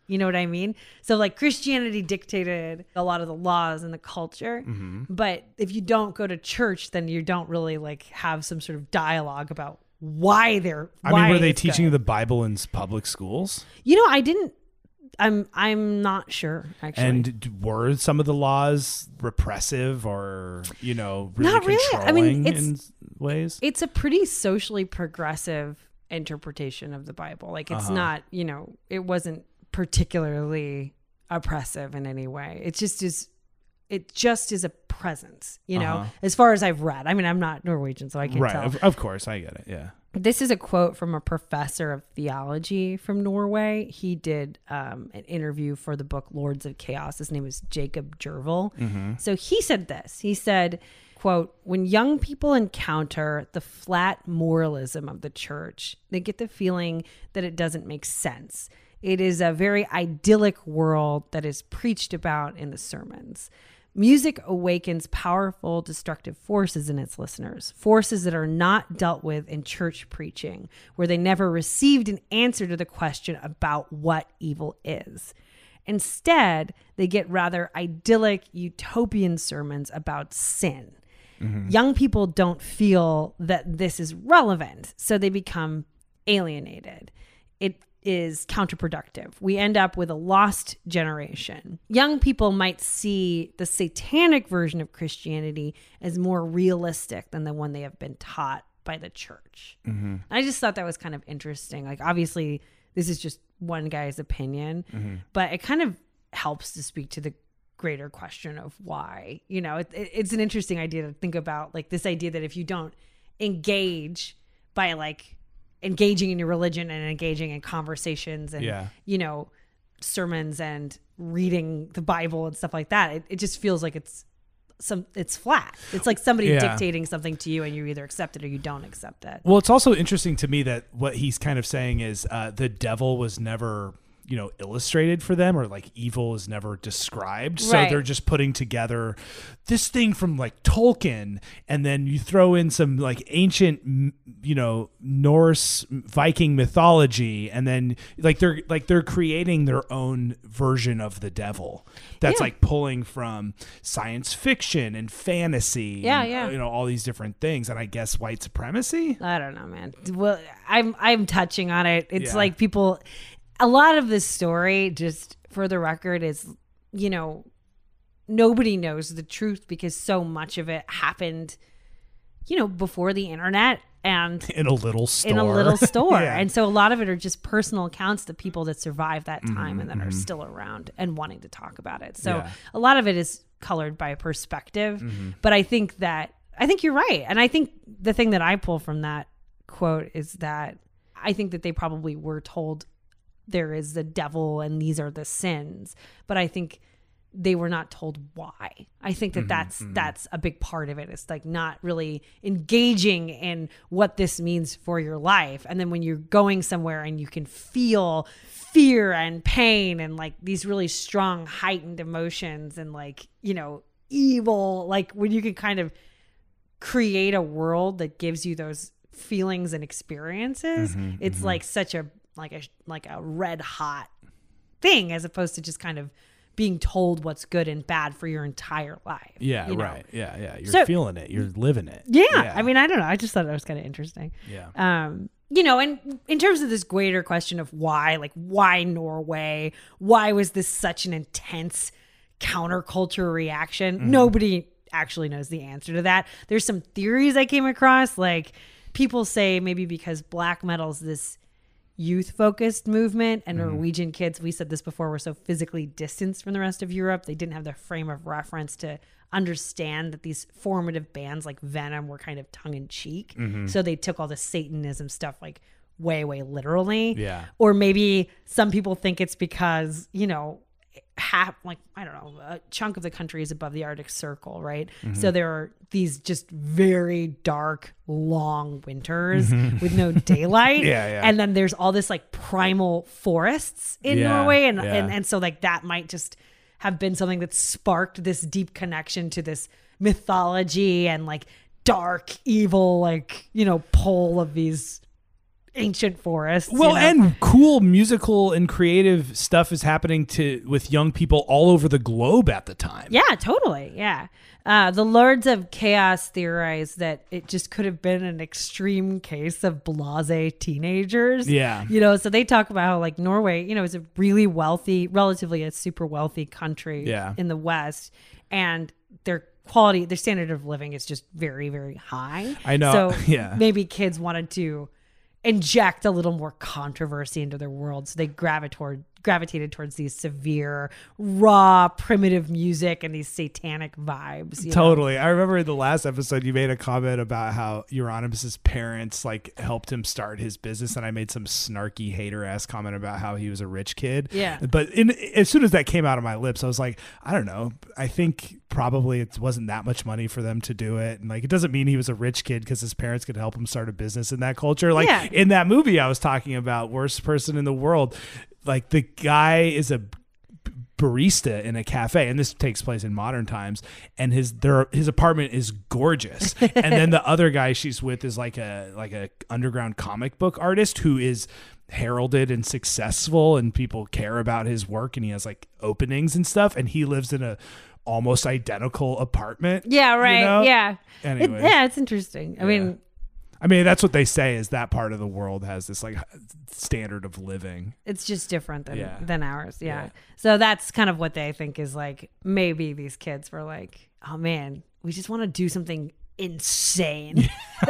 You know what I mean? So like Christianity dictated a lot of the laws and the culture. Mm-hmm. But if you don't go to church, then you don't really like have some sort of dialogue about why they're. I why mean, were they it's teaching good. the Bible in public schools? You know, I didn't. I'm I'm not sure actually. And d- were some of the laws repressive or, you know, really Not really. controlling I mean, it's- in ways? It's a pretty socially progressive interpretation of the Bible. Like it's Uh-huh. not, you know, it wasn't particularly oppressive in any way. It just is it just is a presence, you know, Uh-huh. as far as I've read. I mean, I'm not Norwegian, so I can't Right. tell. Of, of course. I get it. Yeah. This is a quote from a professor of theology from Norway. He did um, an interview for the book Lords of Chaos. His name is Jacob Jervil. Mm-hmm. So he said this. He said, quote, when young people encounter the flat moralism of the church, they get the feeling that it doesn't make sense. It is a very idyllic world that is preached about in the sermons. Music awakens powerful destructive forces in its listeners, forces that are not dealt with in church preaching, where they never received an answer to the question about what evil is. Instead, they get rather idyllic utopian sermons about sin. Mm-hmm. Young people don't feel that this is relevant, so they become alienated. It is counterproductive. We end up with a lost generation. Young people might see the satanic version of Christianity as more realistic than the one they have been taught by the church. Mm-hmm. I just thought that was kind of interesting. Like, obviously, this is just one guy's opinion, mm-hmm. but it kind of helps to speak to the greater question of why. You know, it, it, it's an interesting idea to think about, like this idea that if you don't engage by like engaging in your religion and engaging in conversations and, yeah. you know, sermons and reading the Bible and stuff like that, it, it just feels like it's some, it's flat. It's like somebody yeah. dictating something to you and you either accept it or you don't accept it. Well, it's also interesting to me that what he's kind of saying is uh, the devil was never, you know, illustrated for them, or like evil is never described. So Right. they're just putting together this thing from like Tolkien, and then you throw in some like ancient, m- you know, Norse Viking mythology, and then like they're like they're creating their own version of the devil that's Yeah. like pulling from science fiction and fantasy. Yeah, and, yeah. You know, all these different things, and I guess white supremacy. I don't know, man. Well, I'm I'm touching on it. It's Yeah. like people, a lot of this story, just for the record, is, you know, nobody knows the truth because so much of it happened, you know, before the internet and In a little store. in a little store. Yeah. And so a lot of it are just personal accounts of people that survived that time Mm-hmm, and that are still around and wanting to talk about it. So Yeah. a lot of it is colored by perspective. Mm-hmm. But I think that, I think you're right. And I think the thing that I pull from that quote is that I think that they probably were told there is the devil and these are the sins. But I think they were not told why. I think that Mm-hmm, that's that's a big part of it. It's like not really engaging in what this means for your life. And then when you're going somewhere and you can feel fear and pain and like these really strong heightened emotions and like, you know, evil, like when you can kind of create a world that gives you those feelings and experiences, Mm-hmm, it's like such a like a like a red hot thing as opposed to just kind of being told what's good and bad for your entire life. Yeah, you know? right. Yeah, yeah. You're So- feeling it. You're living it. Yeah. I mean, I don't know. I just thought it was kind of interesting. Yeah. Um, you know, and in terms of this greater question of why, like why Norway? Why was this such an intense counterculture reaction? Mm-hmm. Nobody actually knows the answer to that. There's some theories I came across, like people say maybe because black metal's this youth focused movement and Norwegian kids, we said this before, were so physically distanced from the rest of Europe. They didn't have the frame of reference to understand that these formative bands like Venom were kind of tongue in cheek. So they took all the Satanism stuff like way, way literally. Yeah. Or maybe some people think it's because, you know, half, like, I don't know, a chunk of the country is above the Arctic Circle, right? So there are these just very dark, long winters with no daylight. Yeah, yeah. And then there's all this like primal forests in Yeah, Norway. And, yeah. and, and so like that might just have been something that sparked this deep connection to this mythology and like dark, evil, like, you know, pull of these ancient forests. Well, you know? and cool musical and creative stuff is happening to with young people all over the globe at the time. Yeah, totally. Yeah. Uh, the Lords of Chaos theorize that it just could have been an extreme case of blasé teenagers. Yeah. You know, so they talk about how like Norway, you know, is a really wealthy, relatively a super wealthy country Yeah. in the West. And their quality, their standard of living is just very, very high. I know. So Yeah. maybe kids wanted to inject a little more controversy into their world. So they gravitate toward, gravitated towards these severe, raw, primitive music and these satanic vibes. you know? Totally. I remember in the last episode you made a comment about how Euronymous' parents like helped him start his business, and I made some snarky hater ass comment about how he was a rich kid. Yeah. But in, as soon as that came out of my lips, I was like, I don't know. I think probably it wasn't that much money for them to do it. And like, it doesn't mean he was a rich kid because his parents could help him start a business in that culture. Like Yeah. in that movie I was talking about, Worst Person in the World, like the guy is a barista in a cafe, and this takes place in modern times, and his their his apartment is gorgeous. And then the other guy she's with is like a like a underground comic book artist who is heralded and successful, and people care about his work, and he has like openings and stuff, and he lives in a almost identical apartment. Yeah, right. you know? Yeah. It, Anyways. yeah, it's interesting. I mean, I mean, that's what they say is that part of the world has this like standard of living. it's just different than Yeah. than ours. Yeah. Yeah. So that's kind of what they think is like maybe these kids were like, oh man, we just want to do something insane.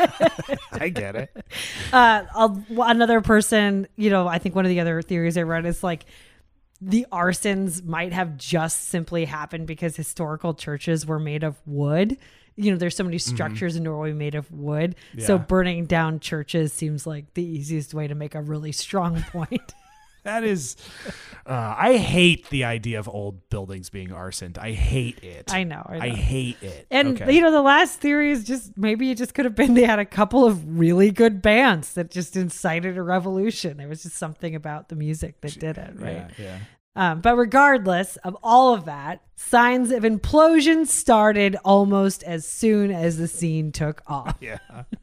I get it. uh, I'll, another person, you know, I think one of the other theories I read is like the arsons might have just simply happened because historical churches were made of wood. You know, there's so many structures in Norway made of wood. So Yeah. burning down churches seems like the easiest way to make a really strong point. That is, uh, I hate the idea of old buildings being arsoned. I hate it. I know. I, know. I hate it. And Okay. you know, the last theory is just maybe it just could have been they had a couple of really good bands that just incited a revolution. There was just something about the music that did it, right? Yeah, yeah. Um, but regardless of all of that, signs of implosion started almost as soon as the scene took off. Yeah.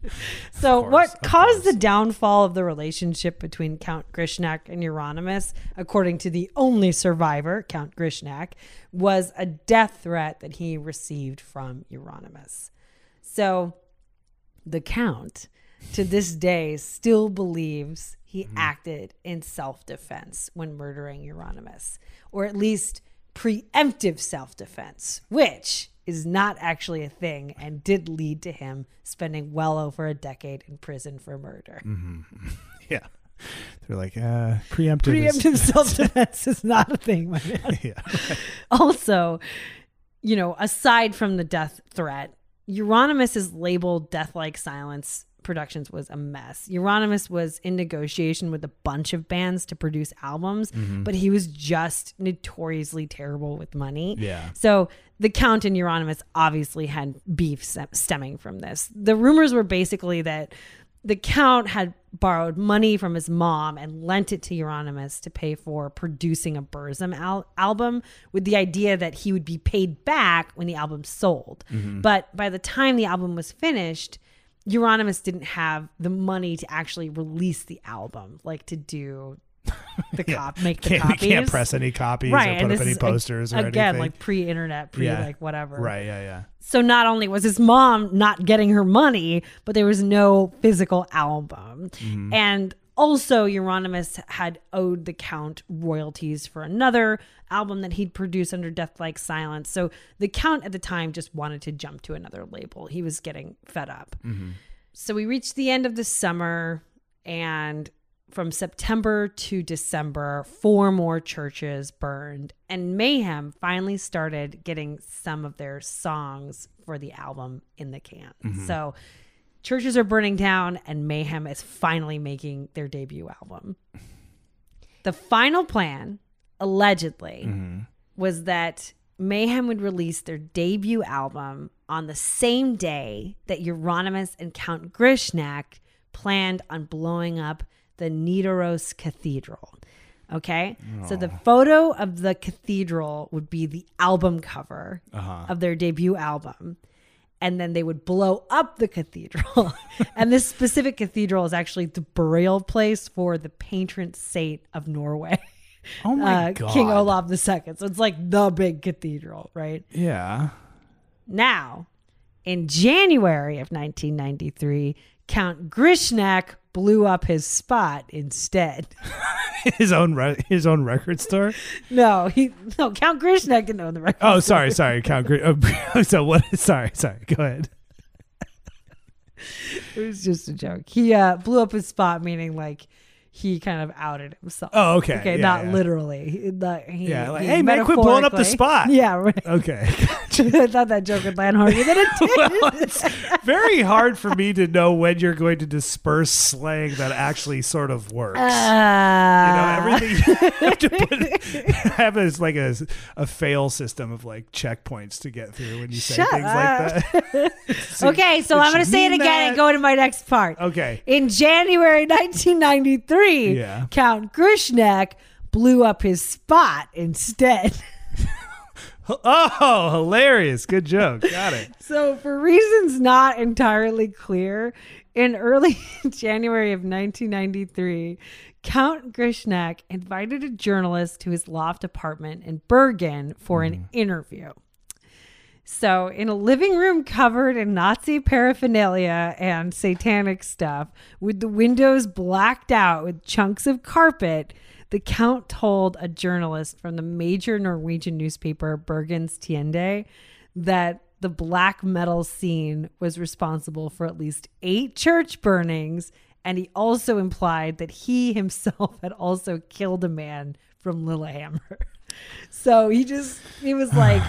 So course, what of caused course. the downfall of the relationship between Count Grishnak and Euronymous, according to the only survivor, Count Grishnak, was a death threat that he received from Euronymous. So the Count, to this day, still believes he Mm-hmm. acted in self-defense when murdering Euronymous, or at least preemptive self-defense, which is not actually a thing and did lead to him spending well over a decade in prison for murder. Yeah. They're like, uh, preemptive. is- Preemptive self-defense is not a thing, my man. yeah. Also, you know, aside from the death threat, Euronymous' labeled Death Like Silence Productions was a mess. Euronymous was in negotiation with a bunch of bands to produce albums, but he was just notoriously terrible with money. Yeah. So the Count and Euronymous obviously had beef stem- stemming from this. The rumors were basically that the Count had borrowed money from his mom and lent it to Euronymous to pay for producing a Burzum al- album with the idea that he would be paid back when the album sold. But by the time the album was finished, Euronymous didn't have the money to actually release the album, like to do the cop, make the Can't, copies. can't press any copies right, or and put this up any is, posters or again, anything. like pre-internet, pre Yeah. like whatever. Right, yeah, yeah. So not only was his mom not getting her money, but there was no physical album. Mm-hmm. And also Euronymous had owed the Count royalties for another album that he'd produced under Death Like Silence. So the Count at the time just wanted to jump to another label. He was getting fed up. Mm-hmm. So we reached the end of the summer, and from September to December, four more churches burned, and Mayhem finally started getting some of their songs for the album in the can. So churches are burning down, and Mayhem is finally making their debut album. The final plan, allegedly, was that Mayhem would release their debut album on the same day that Euronymous and Count Grishnak planned on blowing up the Nidaros Cathedral. Okay? So the photo of the cathedral would be the album cover Uh-huh. of their debut album. and then they would blow up the cathedral. And this specific cathedral is actually the burial place for the patron saint of Norway. Oh my uh, God. King Olaf the Second. So it's like the big cathedral, right? Yeah. Now, in January of nineteen ninety-three, Count Grishnak blew up his spot instead. his own re- his own record store? No, he no Count Grishnak didn't own the record Oh, store. sorry, sorry, Count Gr- oh, so what? Sorry, sorry. Go ahead. It was just a joke. He uh, blew up his spot, meaning like he kind of outed himself. Oh, okay. Okay, Yeah, not yeah. literally. He, the, he, Yeah, like, he hey, man, quit blowing up the metaphorically- spot. Yeah, right. Okay. I thought that joke would land harder than it did. Well, it's very hard for me to know when you're going to disperse slang that actually sort of works. Uh, you know, everything you have to put, have is like a, a fail system of like checkpoints to get through when you say Shut things up. like that. So, okay, so did I'm going she to say it mean again that? and go to my next part. Okay. In January nineteen ninety-three, Yeah. Count Grishnak blew up his spot instead. Oh, hilarious. Good joke. Got it. So, for reasons not entirely clear, in early January of nineteen ninety-three, Count Grishnak invited a journalist to his loft apartment in Bergen for an interview. So, in a living room covered in Nazi paraphernalia and satanic stuff, with the windows blacked out with chunks of carpet, the Count told a journalist from the major Norwegian newspaper Bergens Tidende that the black metal scene was responsible for at least eight church burnings, and he also implied that he himself had also killed a man from Lillehammer. So he just, he was like,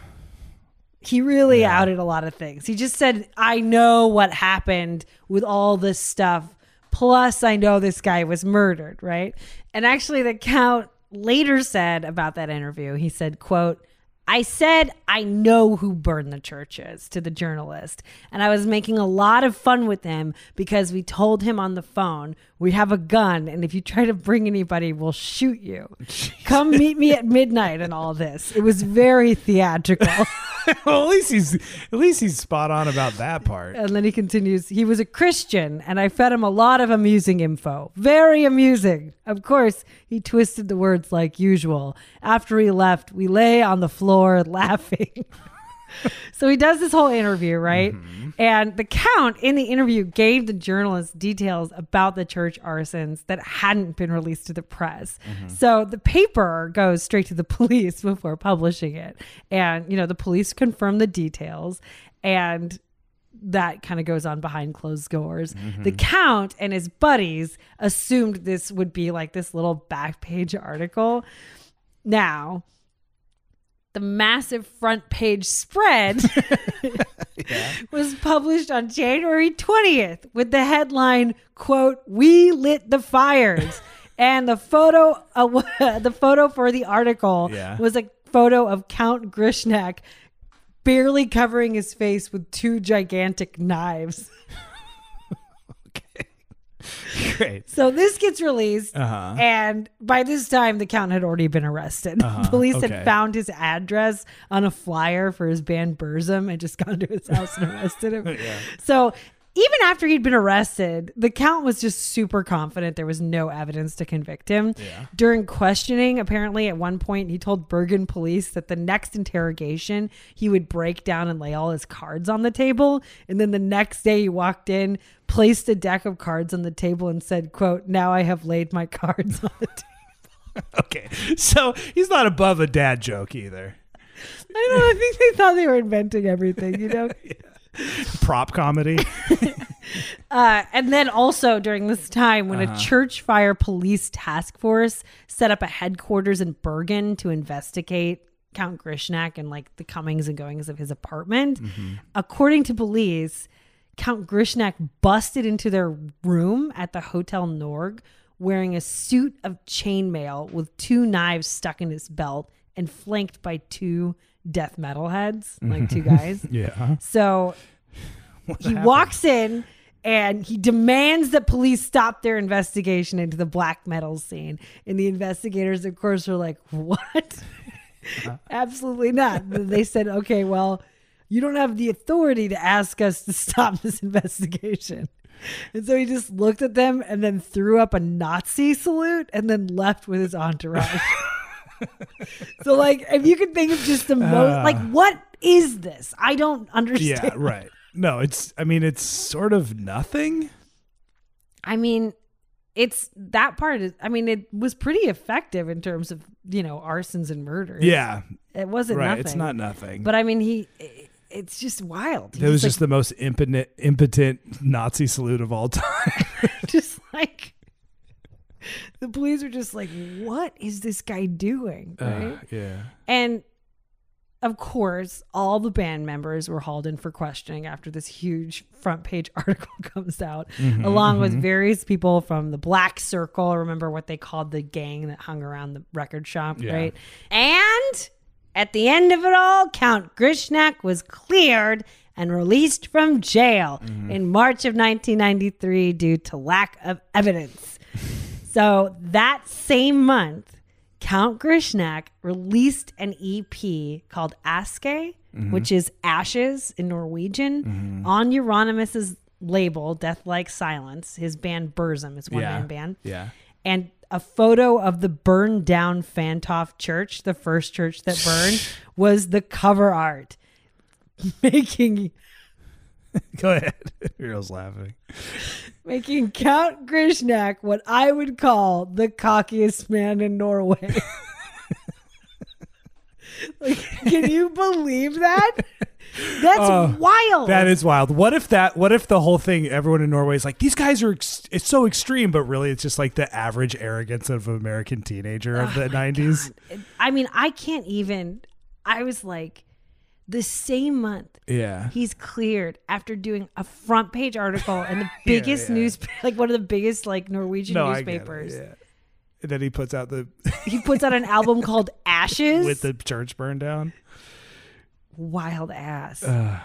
he really Yeah. outed a lot of things. He just said, I know what happened with all this stuff. Plus, I know this guy was murdered, right? And actually, the Count later said about that interview, he said, quote, I said, I know who burned the churches to the journalist. And I was making a lot of fun with him because we told him on the phone, we have a gun. And if you try to bring anybody, we'll shoot you. Come meet me at midnight and all this. It was very theatrical. Well, at least he's at least he's spot on about that part. And then he continues, he was a Christian and I fed him a lot of amusing info. Very amusing. Of course, he twisted the words like usual. After he left, we lay on the floor laughing. So he does this whole interview, right? Mm-hmm. And the Count in the interview gave the journalist details about the church arsons that hadn't been released to the press. Mm-hmm. So the paper goes straight to the police before publishing it. And, you know, the police confirm the details and that kind of goes on behind closed doors. Mm-hmm. The Count and his buddies assumed this would be like this little back page article. Now, the massive front page spread yeah. was published on January twentieth with the headline, quote, "We lit the fires." And the photo uh, the photo for the article yeah. was a photo of Count Grishnak barely covering his face with two gigantic knives. Great. So this gets released, uh-huh. and by this time, the Count had already been arrested. Uh-huh. Police okay. had found his address on a flyer for his band Burzum and just gone to his house and arrested him. yeah. So even after he'd been arrested, the Count was just super confident there was no evidence to convict him. Yeah. During questioning, apparently at one point, he told Bergen police that the next interrogation, he would break down and lay all his cards on the table. And then the next day he walked in, placed a deck of cards on the table and said, quote, "Now I have laid my cards on the table." Okay. So he's not above a dad joke either. I don't know. I think they thought they were inventing everything, you know? yeah. Prop comedy. uh, and then also during this time when uh-huh. a church fire police task force set up a headquarters in Bergen to investigate Count Grishnak and like the comings and goings of his apartment. Mm-hmm. According to police, Count Grishnak busted into their room at the Hotel Norge wearing a suit of chainmail with two knives stuck in his belt and flanked by two death metal heads, like two guys. yeah. So what he happened? walks in and he demands that police stop their investigation into the black metal scene. And the investigators, of course, are like, what? Uh-huh. Absolutely not. They said, okay, well, you don't have the authority to ask us to stop this investigation. And so he just looked at them and then threw up a Nazi salute and then left with his entourage. So, like, if you could think of just the most, Uh. like, what is this? I don't understand. Yeah, right. No, it's, I mean, it's sort of nothing. I mean, it's that part is, I mean, it was pretty effective in terms of, you know, arsons and murders. Yeah. It wasn't Right. nothing. It's not nothing. But I mean, he, it's just wild. It was just the most impotent, impotent Nazi salute of all time. just like, the police were just like, what is this guy doing? Right? Uh, yeah. And of course, all the band members were hauled in for questioning after this huge front page article comes out, Mhm, along mhm. with various people from the Black Circle. Remember what they called the gang that hung around the record shop, Yeah. right? And at the end of it all, Count Grishnak was cleared and released from jail Mm-hmm. in March of nineteen ninety-three due to lack of evidence. So that same month, Count Grishnak released an E P called Aske, Mhm. which is ashes in Norwegian, Mhm. on Euronymous' label, Death Like Silence. His band Burzum is one Yeah. man band. Yeah. And a photo of the burned down Fantoft Church, the first church that burned, was the cover art. Making Go ahead. Hero's laughing. making Count Grishnak what I would call the cockiest man in Norway. Like, can you believe that? That's Oh, wild. That is wild. What if that? What if the whole thing? Everyone in Norway is like, these guys are. Ex- it's so extreme, but really, it's just like the average arrogance of an American teenager of Oh the nineties. I mean, I can't even. I was like, the same month. Yeah. He's cleared after doing a front page article in the Yeah, biggest yeah. news, like one of the biggest like Norwegian No, I get it, newspapers. yeah. And then he puts out the He puts out an album called Ashes. with the church burned down. Wild ass. Ugh.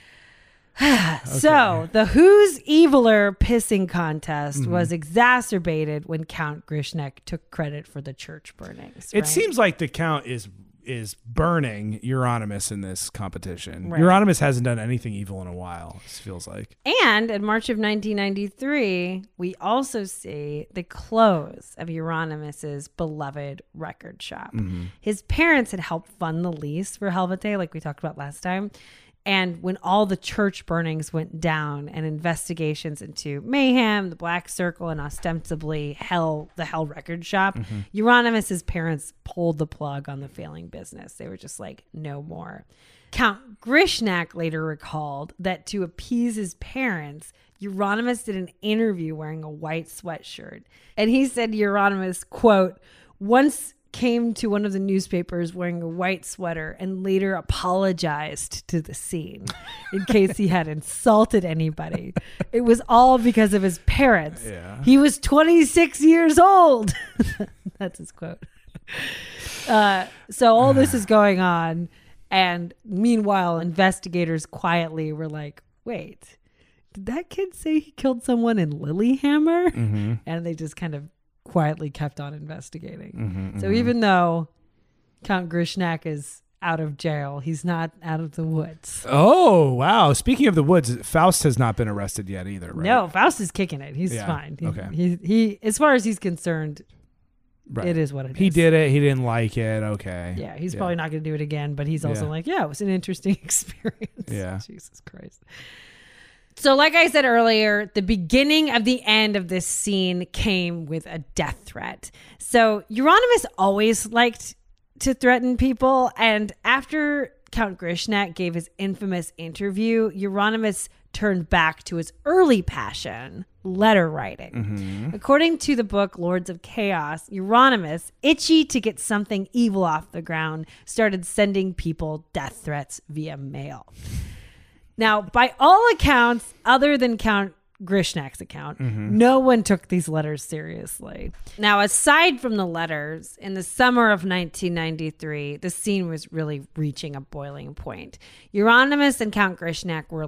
So the Who's Eviler pissing contest Mhm. was exacerbated when Count Grishnak took credit for the church burnings. It right? seems like the count is is burning Euronymous in this competition. Right. Euronymous hasn't done anything evil in a while. It feels like. And in March of nineteen ninety-three, we also see the close of Euronymous' beloved record shop. Mhm. His parents had helped fund the lease for Helvete, like we talked about last time. And when all the church burnings went down and investigations into Mayhem, the Black Circle, and ostensibly Hell, the Hell record shop, Mhm. Euronymous' parents pulled the plug on the failing business. They were just like, no more. Count Grishnak later recalled that to appease his parents, Euronymous did an interview wearing a white sweatshirt. And he said Euronymous, quote, once came to one of the newspapers wearing a white sweater and later apologized to the scene in case he had insulted anybody. It was all because of his parents. Yeah. He was twenty-six years old. That's his quote. Uh, so all this is going on. And meanwhile, investigators quietly were like, wait, did that kid say he killed someone in Lilyhammer? Mhm. And they just kind of quietly kept on investigating. Mhm, so mhm. even though Count Grishnak is out of jail, he's not out of the woods. Oh, wow. Speaking of the woods, Faust has not been arrested yet either, right? No, Faust is kicking it. He's Yeah, fine. He, okay. He, he, as far as he's concerned, Right. it is what it is. He did it. He didn't like it. Okay. Yeah, he's probably not going to do it again, but he's also Yeah. like, yeah, it was an interesting experience. Yeah. Jesus Christ. So like I said earlier, the beginning of the end of this scene came with a death threat. So Euronymous always liked to threaten people. And after Count Grishnak gave his infamous interview, Euronymous turned back to his early passion, letter writing. Mhm. According to the book Lords of Chaos, Euronymous, itchy to get something evil off the ground, started sending people death threats via mail. Now, by all accounts, other than Count Grishnak's account, Mhm. no one took these letters seriously. Now, aside from the letters, in the summer of nineteen ninety-three, the scene was really reaching a boiling point. Euronymous and Count Grishnak were like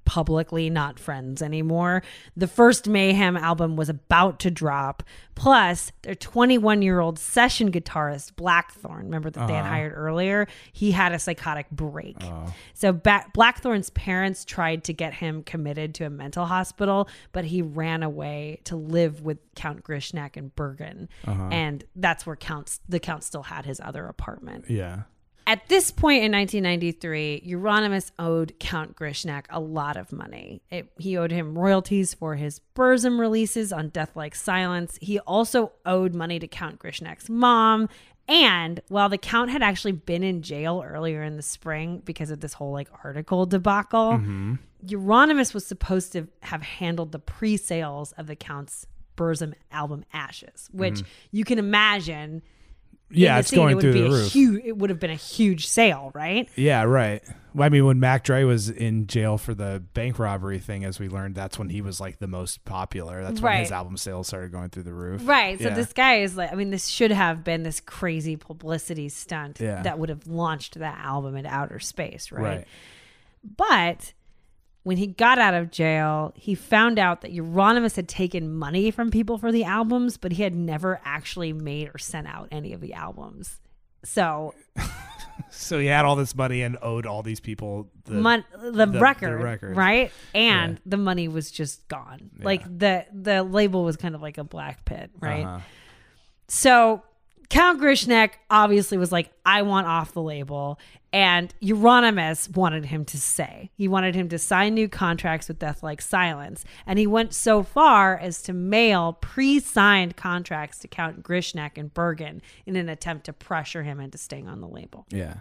publicly not friends anymore. The first Mayhem album was about to drop. Plus, their twenty-one-year-old session guitarist, Blackthorn, remember that uh-huh. they had hired earlier? He had a psychotic break. Uh-huh. So ba- Blackthorn's parents tried to get him committed to a mental hospital, but he ran away to live with Count Grishnak in Bergen. Uh-huh. And that's where Count, the Count still had his other apartment. Yeah. At this point in nineteen ninety-three, Euronymous owed Count Grishnak a lot of money. It, he owed him royalties for his Burzum releases on Death Like Silence. He also owed money to Count Grishnak's mom. And while the Count had actually been in jail earlier in the spring because of this whole like article debacle, mm-hmm. Euronymous was supposed to have handled the pre-sales of the Count's Burzum album Ashes, which mm-hmm. you can imagine... Yeah, it's scene, going it through the be roof. Huge, it would have been a huge sale, right? Yeah, right. Well, I mean, when Mac Dre was in jail for the bank robbery thing, as we learned, that's when he was like the most popular. That's when right. his album sales started going through the roof. Right. So yeah. this guy is like, I mean, this should have been this crazy publicity stunt yeah. that would have launched that album into outer space, right? Right. But when he got out of jail, he found out that Euronymous had taken money from people for the albums, but he had never actually made or sent out any of the albums. So, so he had all this money and owed all these people the, mon- the, the, record, the record, right? And yeah. the money was just gone. Yeah. Like the the label was kind of like a black pit, right? Uh-huh. So Count Grishnak obviously was like, I want off the label. And Euronymous wanted him to stay. He wanted him to sign new contracts with Death Like Silence. And he went so far as to mail pre-signed contracts to Count Grishnak in Bergen in an attempt to pressure him into staying on the label. Yeah.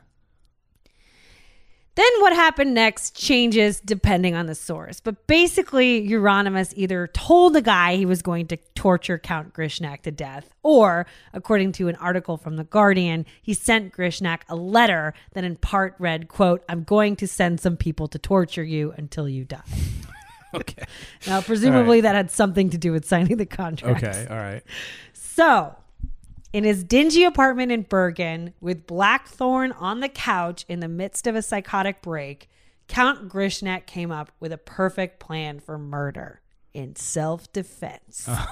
Then what happened next changes depending on the source. But basically, Euronymous either told the guy he was going to torture Count Grishnak to death, or, according to an article from The Guardian, he sent Grishnak a letter that in part read, quote, "I'm going to send some people to torture you until you die." Okay. Now, presumably right. that had something to do with signing the contract. Okay, all right. So... in his dingy apartment in Bergen, with Blackthorn on the couch in the midst of a psychotic break, Count Grishnak came up with a perfect plan for murder in self-defense. Uh,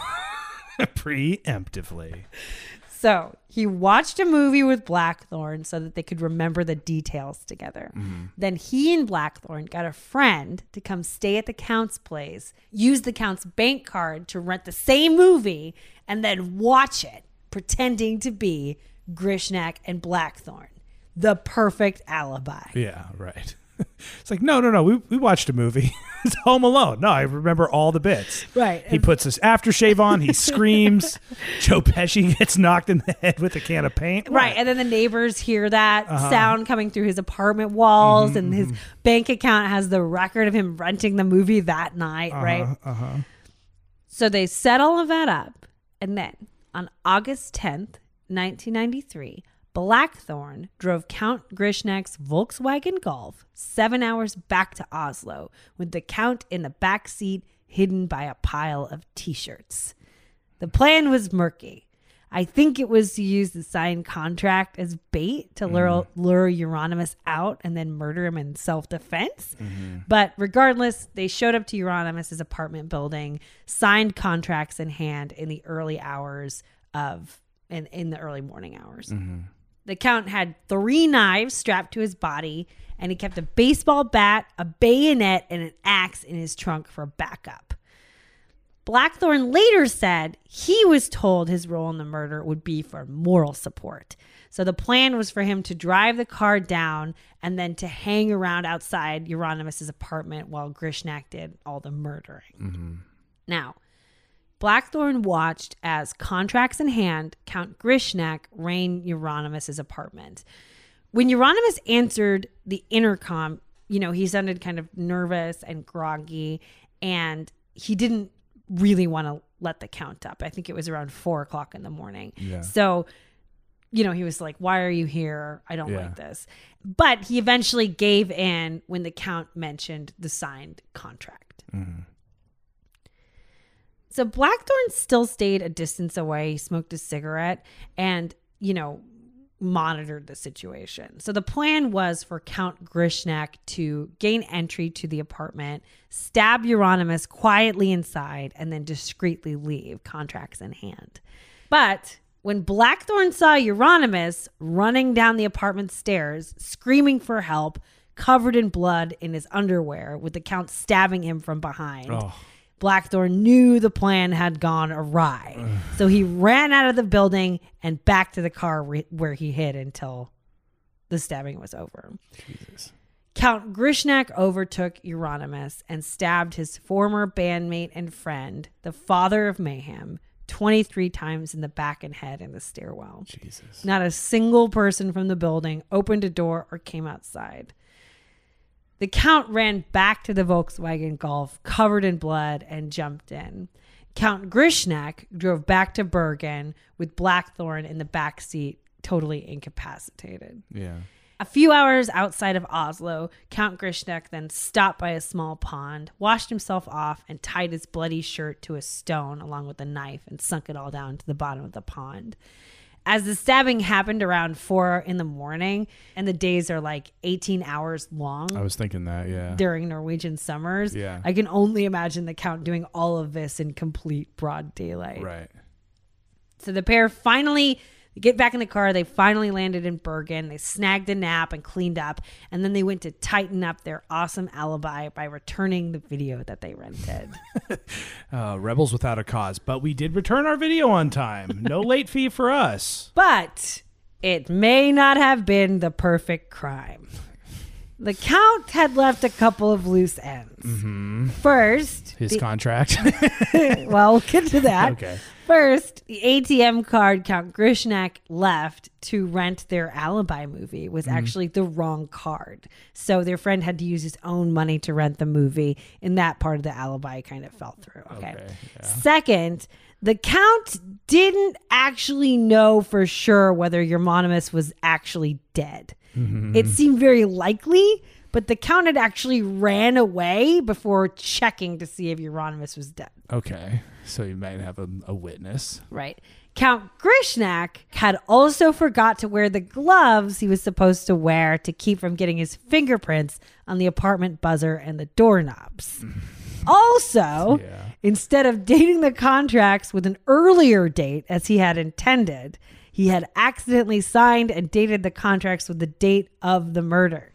preemptively. So he watched a movie with Blackthorn so that they could remember the details together. Mm-hmm. Then he and Blackthorn got a friend to come stay at the Count's place, use the Count's bank card to rent the same movie, and then watch it, pretending to be Grishnak and Blackthorn. The perfect alibi. Yeah, right. It's like, no, no, no. We we watched a movie. It's Home Alone. No, I remember all the bits. Right. He puts his aftershave on. He screams. Joe Pesci gets knocked in the head with a can of paint. Right. What? And then the neighbors hear that uh-huh. sound coming through his apartment walls, mm-hmm, and his mm-hmm. bank account has the record of him renting the movie that night, uh-huh, right? Uh-huh. So they set all of that up. And then on August tenth, nineteen ninety-three, Blackthorn drove Count Grishnak's Volkswagen Golf seven hours back to Oslo with the Count in the back seat, hidden by a pile of T-shirts. The plan was murky. I think it was to use the signed contract as bait to lure, mm. lure Euronymous out and then murder him in self-defense. Mm-hmm. But regardless, they showed up to Euronymous' apartment building, signed contracts in hand in the early hours of, in, in the early morning hours. Mm-hmm. The Count had three knives strapped to his body, and he kept a baseball bat, a bayonet, and an axe in his trunk for backup. Blackthorn later said he was told his role in the murder would be for moral support. So the plan was for him to drive the car down and then to hang around outside Euronymous' apartment while Grishnak did all the murdering. Mm-hmm. Now, Blackthorn watched as, contracts in hand, Count Grishnak raided Euronymous' apartment. When Euronymous answered the intercom, you know, he sounded kind of nervous and groggy, and he didn't really want to let the Count up. I think it was around four o'clock in the morning. Yeah. So, you know, he was like, "Why are you here? I don't yeah. like this." But he eventually gave in when the Count mentioned the signed contract. Mm-hmm. So Blackthorn still stayed a distance away. He smoked a cigarette, and, you know, monitored the situation. So the plan was for Count Grishnak to gain entry to the apartment, stab Euronymous quietly inside, and then discreetly leave, contracts in hand. But when Blackthorne saw Euronymous running down the apartment stairs, screaming for help, covered in blood in his underwear, with the Count stabbing him from behind, Oh. Blackthorne knew the plan had gone awry. So he ran out of the building and back to the car re- where he hid until the stabbing was over. Jesus. Count Grishnak overtook Euronymous and stabbed his former bandmate and friend, the father of mayhem, twenty-three times in the back and head in the stairwell. Jesus. Not a single person from the building opened a door or came outside. The Count ran back to the Volkswagen Golf, covered in blood, and jumped in. Count Grishnak drove back to Bergen with Blackthorne in the back seat, totally incapacitated. Yeah. A few hours outside of Oslo, Count Grishnak then stopped by a small pond, washed himself off, and tied his bloody shirt to a stone along with a knife and sunk it all down to the bottom of the pond. As the stabbing happened around four in the morning, and the days are like eighteen hours long I was thinking that, yeah. during Norwegian summers, Yeah. I can only imagine the Count doing all of this in complete broad daylight. Right. So the pair finally get back in the car. They finally landed in Bergen. They snagged a nap and cleaned up. And then they went to tighten up their awesome alibi by returning the video that they rented. Uh, rebels without a cause. But we did return our video on time. No late fee for us. But it may not have been the perfect crime. The Count had left a couple of loose ends. Mm-hmm. First, His the- contract. well, we'll get to that. Okay. First, the A T M card Count Grishnak left to rent their alibi movie was Mm-hmm. actually the wrong card. So their friend had to use his own money to rent the movie, and that part of the alibi kind of fell through. Okay. Okay, yeah. Second, the Count didn't actually know for sure whether Euronymous was actually dead. Mm-hmm. It seemed very likely, but the Count had actually ran away before checking to see if Euronymous was dead. Okay. So you might have a, a witness. Right. Count Grishnak had also forgot to wear the gloves he was supposed to wear to keep from getting his fingerprints on the apartment buzzer and the doorknobs. Also, Yeah. instead of dating the contracts with an earlier date as he had intended, he had accidentally signed and dated the contracts with the date of the murder.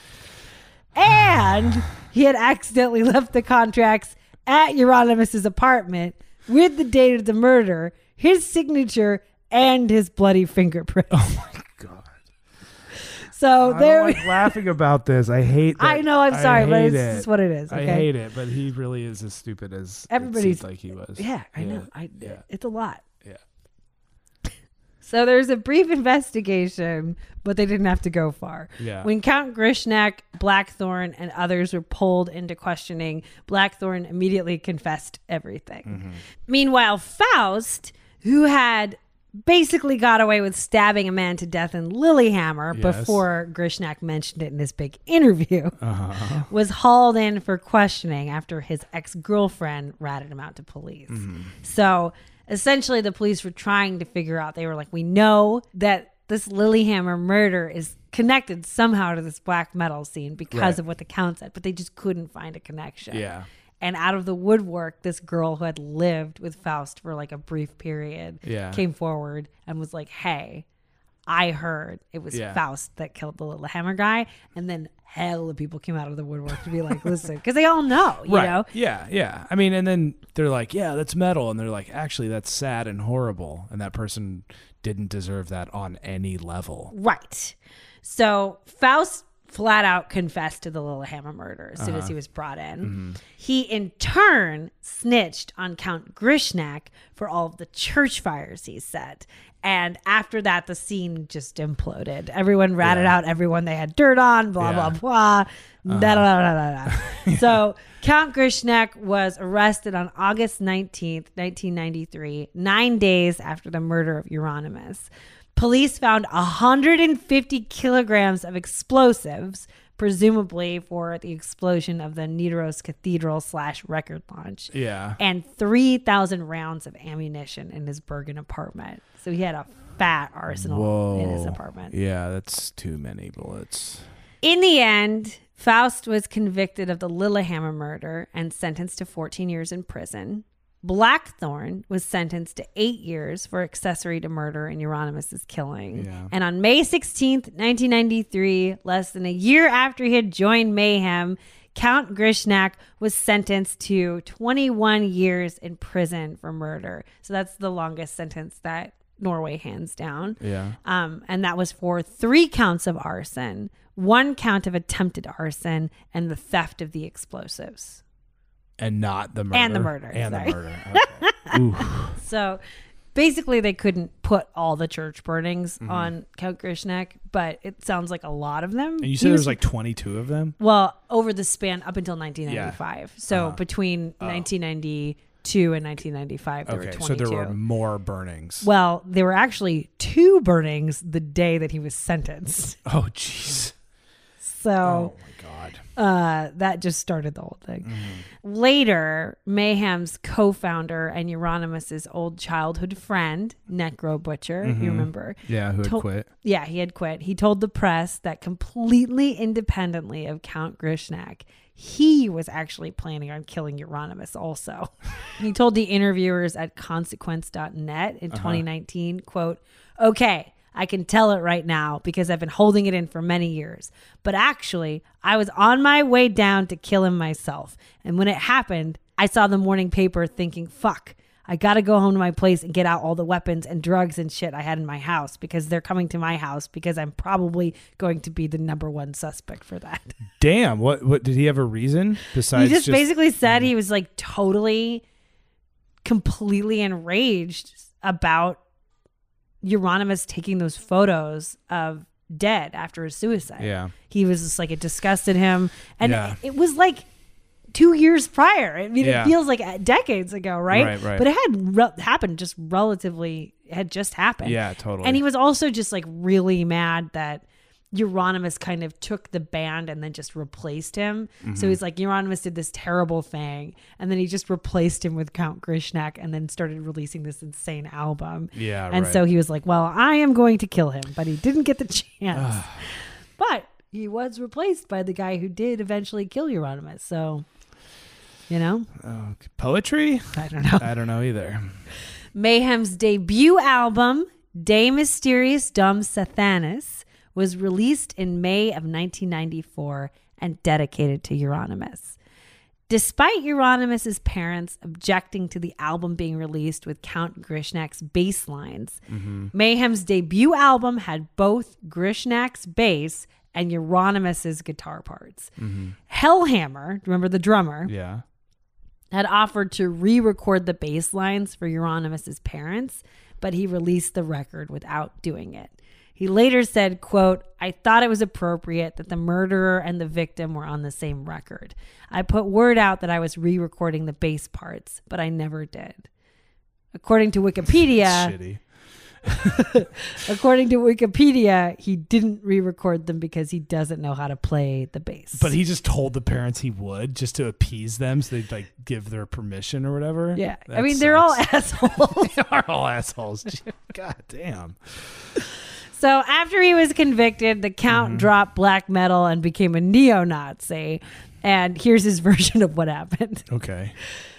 And he had accidentally left the contracts at Euronymous' apartment with the date of the murder, his signature, and his bloody fingerprint. Oh my God. So I there. don't like laughing about this. I hate that. I know, I'm sorry, I but hate it's it. just what it is, I okay? hate it, but he really is as stupid as Everybody's it seemed like he was. Yeah, I know. I, yeah. It's a lot. Yeah. So there's a brief investigation, but they didn't have to go far. Yeah. When Count Grishnak, Blackthorne, and others were pulled into questioning, Blackthorne immediately confessed everything. Mm-hmm. Meanwhile, Faust, who had basically got away with stabbing a man to death in Lilyhammer Yes. before Grishnak mentioned it in his big interview, Uh-huh. was hauled in for questioning after his ex-girlfriend ratted him out to police. Mm-hmm. So essentially the police were trying to figure out, they were like, we know that this Lilyhammer murder is connected somehow to this black metal scene because Right. of what the Count said, but they just couldn't find a connection. Yeah. And out of the woodwork, this girl who had lived with Faust for like a brief period Yeah. came forward and was like, hey, I heard it was Yeah. Faust that killed the Lilyhammer guy. And then hell of people came out of the woodwork to be like, listen, because they all know, you Right. know? Yeah, yeah. I mean, and then they're like, yeah, that's metal. And they're like, actually, that's sad and horrible. And that person didn't deserve that on any level. Right. So Faust flat out confessed to the Lilyhammer murder as soon as he was brought in. Mm-hmm. He in turn snitched on Count Grishnak for all of the church fires he set. And after that, the scene just imploded. Everyone ratted Yeah. out everyone they had dirt on, blah, Yeah. blah, blah. Da, da, da, da, da, da. So Count Grishnak was arrested on August nineteenth, nineteen ninety-three, nine days after the murder of Euronymous. Police found one hundred fifty kilograms of explosives, presumably for the explosion of the Nidaros Cathedral slash record launch, Yeah. and three thousand rounds of ammunition in his Bergen apartment. So he had a fat arsenal Whoa. in his apartment. Yeah, that's too many bullets. In the end, Faust was convicted of the Lillehammer murder and sentenced to fourteen years in prison. Blackthorne was sentenced to eight years for accessory to murder in Euronymous' killing. Yeah. And on May sixteenth, nineteen ninety-three, less than a year after he had joined Mayhem, Count Grishnak was sentenced to twenty-one years in prison for murder. So that's the longest sentence that Norway hands down. Yeah. Um, and that was for three counts of arson, one count of attempted arson, and the theft of the explosives. And not the murder. And the murder. And sorry. the murder. Okay. Oof. So basically they couldn't put all the church burnings Mhm. on Count Grishnak, but it sounds like a lot of them. And you He said there was- was like twenty-two of them? Well, over the span up until nineteen ninety-five. Yeah. So Uh-huh. between Oh. nineteen ninety-two and nineteen ninety-five, there Okay, were so twenty-two. there were more burnings. Well, there were actually two burnings the day that he was sentenced. Oh, jeez. So, Oh, my God. Uh, that just started the whole thing. Mm-hmm. Later, Mayhem's co-founder and Euronymous' old childhood friend, Necro Butcher, Mhm. you remember? Yeah, who had to- quit. Yeah, he had quit. He told the press that completely independently of Count Grishnak, he was actually planning on killing Euronymous also. He told the interviewers at consequence dot net in Uh-huh. twenty nineteen, quote, "Okay, I can tell it right now because I've been holding it in for many years. But actually, I was on my way down to kill him myself. And when it happened, I saw the morning paper thinking, fuck, I got to go home to my place and get out all the weapons and drugs and shit I had in my house because they're coming to my house because I'm probably going to be the number one suspect for that." Damn. What, what did he have a reason besides He just, basically said he was like totally, completely enraged about Euronymous taking those photos of dead after his suicide. Yeah. He was just like, it disgusted him. And Yeah. it, it was like two years prior. I mean, Yeah. it feels like decades ago, right? Right, right. But it had re- happened just relatively, it had just happened. Yeah, totally. And he was also just like really mad that Euronymous kind of took the band and then just replaced him. So Mhm. he's like, Euronymous did this terrible thing. And then he just replaced him with Count Grishnak and then started releasing this insane album. Yeah, And right. so he was like, well, I am going to kill him. But he didn't get the chance. But he was replaced by the guy who did eventually kill Euronymous. So, you know? Oh, poetry? I don't know. I don't know either. Mayhem's debut album, De Mysterious Dum Sathanis, was released in May of nineteen ninety-four and dedicated to Euronymous. Despite Euronymous' parents objecting to the album being released with Count Grishnak's bass lines, Mhm. Mayhem's debut album had both Grishnak's bass and Euronymous' guitar parts. Mhm. Hellhammer, remember the drummer? Yeah. Had offered to re-record the bass lines for Euronymous' parents, but he released the record without doing it. He later said, quote, "I thought it was appropriate that the murderer and the victim were on the same record. I put word out that I was re-recording the bass parts, but I never did." According to Wikipedia, Shitty. according to Wikipedia, he didn't re-record them because he doesn't know how to play the bass. But he just told the parents he would just to appease them so they'd like give their permission or whatever. Yeah. That I mean, they're all sucks. assholes. They are all assholes. God damn. So after he was convicted, the Count Mm-hmm. dropped black metal and became a neo-Nazi. And here's his version of what happened. Okay.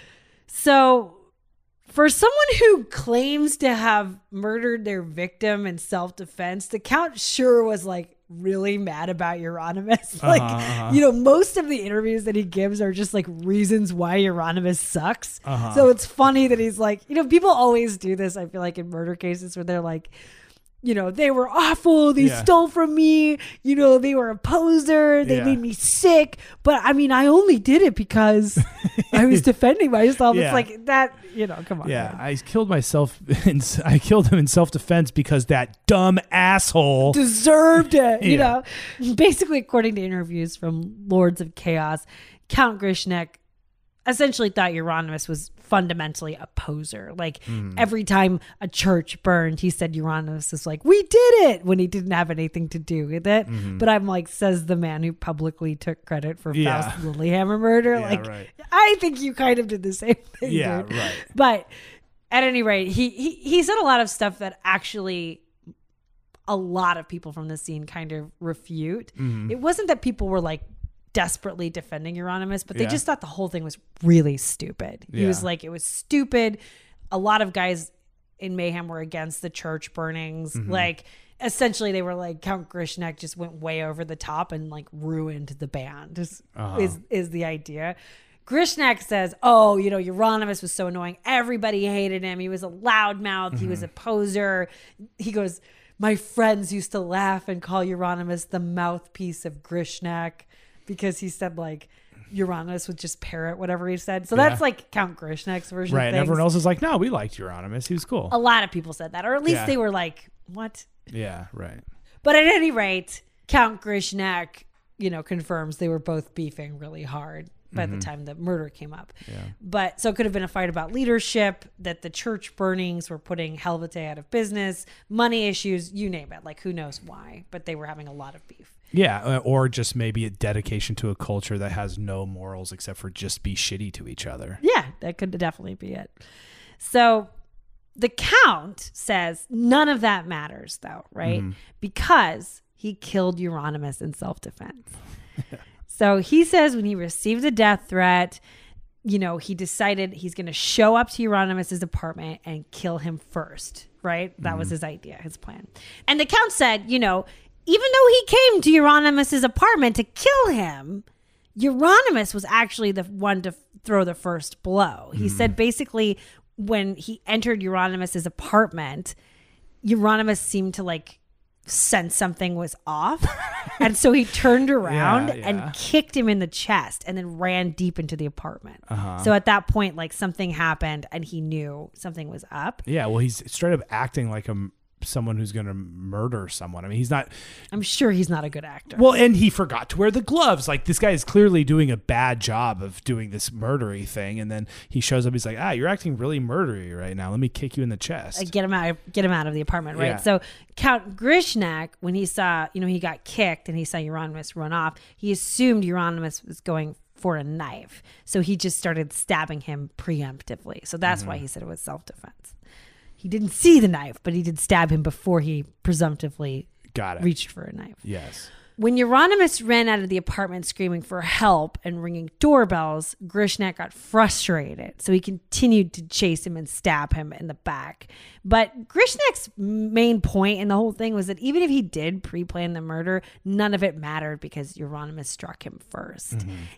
So for someone who claims to have murdered their victim in self-defense, the Count sure was like really mad about Euronymous. Like, Uh-huh, uh-huh. you know, most of the interviews that he gives are just like reasons why Euronymous sucks. Uh-huh. So it's funny that he's like, you know, people always do this, I feel like, in murder cases where they're like, you know, they were awful. They Yeah. stole from me. You know, they were a poser. They Yeah. made me sick. But I mean, I only did it because I was defending myself. Yeah. It's like that, you know, come on. Yeah, man. I killed myself. In, I killed him in self-defense because that dumb asshole Deserved it, you Yeah. know. Basically, according to interviews from Lords of Chaos, Count Grishnak essentially thought Euronymous was fundamentally a poser. Like Mm. every time a church burned, he said Euronymous is like, "We did it," when he didn't have anything to do with it. Mhm. But I'm like, says the man who publicly took credit for Yeah. Faust Lillehammer murder. Yeah, like, right. I think you kind of did the same thing. Yeah, dude. right. But at any rate, he, he he said a lot of stuff that actually a lot of people from the scene kind of refute. Mhm. It wasn't that people were like desperately defending Euronymous, but they Yeah. just thought the whole thing was really stupid. He Yeah. was like, it was stupid. A lot of guys in Mayhem were against the church burnings. Mhm. Like, essentially, they were like, Count Grishnak just went way over the top and like ruined the band. Is Uh-huh. is, is the idea. Grishnak says, oh, you know, Euronymous was so annoying. Everybody hated him. He was a loudmouth. He was a poser. He goes, my friends used to laugh and call Euronymous the mouthpiece of Grishnak because he said like Euronymous would just parrot whatever he said. So Yeah. that's like Count Grishnak's version Right. of And things. everyone else is like, no, we liked Euronymous. He was cool. A lot of people said that, or at least Yeah. they were like, what? Yeah. Right. But at any rate, Count Grishnak, you know, confirms they were both beefing really hard by Mhm. the time the murder came up. Yeah. But so it could have been a fight about leadership, that the church burnings were putting Helvete out of business, money issues, you name it. Like, who knows why, but they were having a lot of beef. Yeah. uh, Or just maybe a dedication to a culture that has no morals except for just be shitty to each other. Yeah, that could definitely be it. So the Count says none of that matters, though, right? Mhm. Because he killed Euronymous in self-defense. So he says when he received the death threat, you know, he decided he's going to show up to Euronymous' apartment and kill him first, right? That was his idea, his plan. And the Count said, you know, even though he came to Euronymous' apartment to kill him, Euronymous was actually the one to f- throw the first blow. He said basically when he entered Euronymous' apartment, Euronymous seemed to like sense something was off. And so he turned around Yeah, yeah. and kicked him in the chest and then ran deep into the apartment. Uh-huh. So at that point, like something happened and he knew something was up. Yeah. Well, he's straight up acting like a m- someone who's going to murder someone. I mean, he's not. I'm sure he's not a good actor. Well, and he forgot to wear the gloves. Like, this guy is clearly doing a bad job of doing this murdery thing. And then he shows up. He's like, ah, you're acting really murdery right now. Let me kick you in the chest. Uh, get him out get him out of the apartment, right? Yeah. So Count Grishnak, when he saw, you know, he got kicked and he saw Euronymous run off, he assumed Euronymous was going for a knife. So he just started stabbing him preemptively. So that's why he said it was self-defense. He didn't see the knife, but he did stab him before he presumptively Got it. reached for a knife. Yes. When Euronymous ran out of the apartment screaming for help and ringing doorbells, Grishnak got frustrated. So he continued to chase him and stab him in the back. But Grishnak's main point in the whole thing was that even if he did pre-plan the murder, none of it mattered because Euronymous struck him first.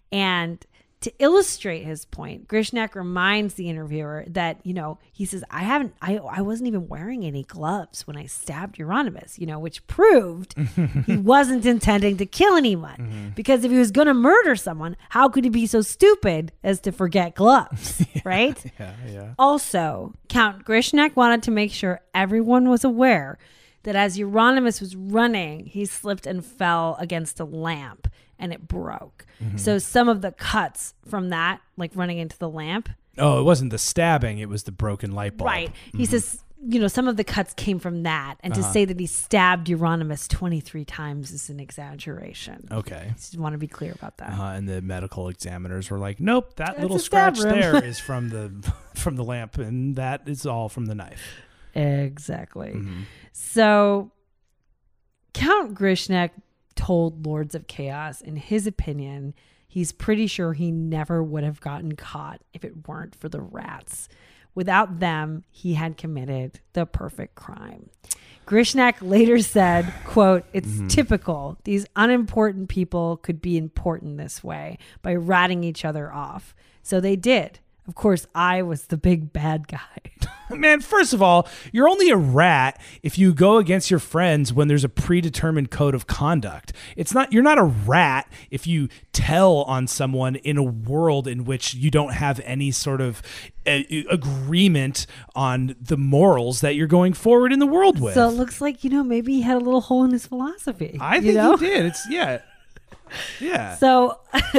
And to illustrate his point, Grishnak reminds the interviewer that, you know, he says, I haven't, I, I wasn't even wearing any gloves when I stabbed Euronymous, you know, which proved he wasn't intending to kill anyone. Because if he was going to murder someone, how could he be so stupid as to forget gloves, right? Yeah. Yeah. Also, Count Grishnak wanted to make sure everyone was aware that as Euronymous was running, he slipped and fell against a lamp and it broke. So some of the cuts from that, like running into the lamp, Oh, it wasn't the stabbing. It was the broken light bulb. right? He says, you know, some of the cuts came from that. And to say that he stabbed Euronymous twenty-three times is an exaggeration. Okay. Just want to be clear about that. Uh, and the medical examiners were like, "Nope, that That's little a stab scratch wound." there is from the from the lamp, and that is all from the knife." Exactly. Mhm. So Count Grishnak told Lords of Chaos, in his opinion, he's pretty sure he never would have gotten caught if it weren't for the rats. Without them, he had committed the perfect crime. Grishnak later said, quote, it's typical. These unimportant people could be important this way by ratting each other off. So they did. Of course, I was the big bad guy. Man, first of all, you're only a rat if you go against your friends when there's a predetermined code of conduct. It's not you're not a rat if you tell on someone in a world in which you don't have any sort of uh, agreement on the morals that you're going forward in the world with. So it looks like, you know, maybe he had a little hole in his philosophy. I you think know? he did. It's yeah. Yeah. So,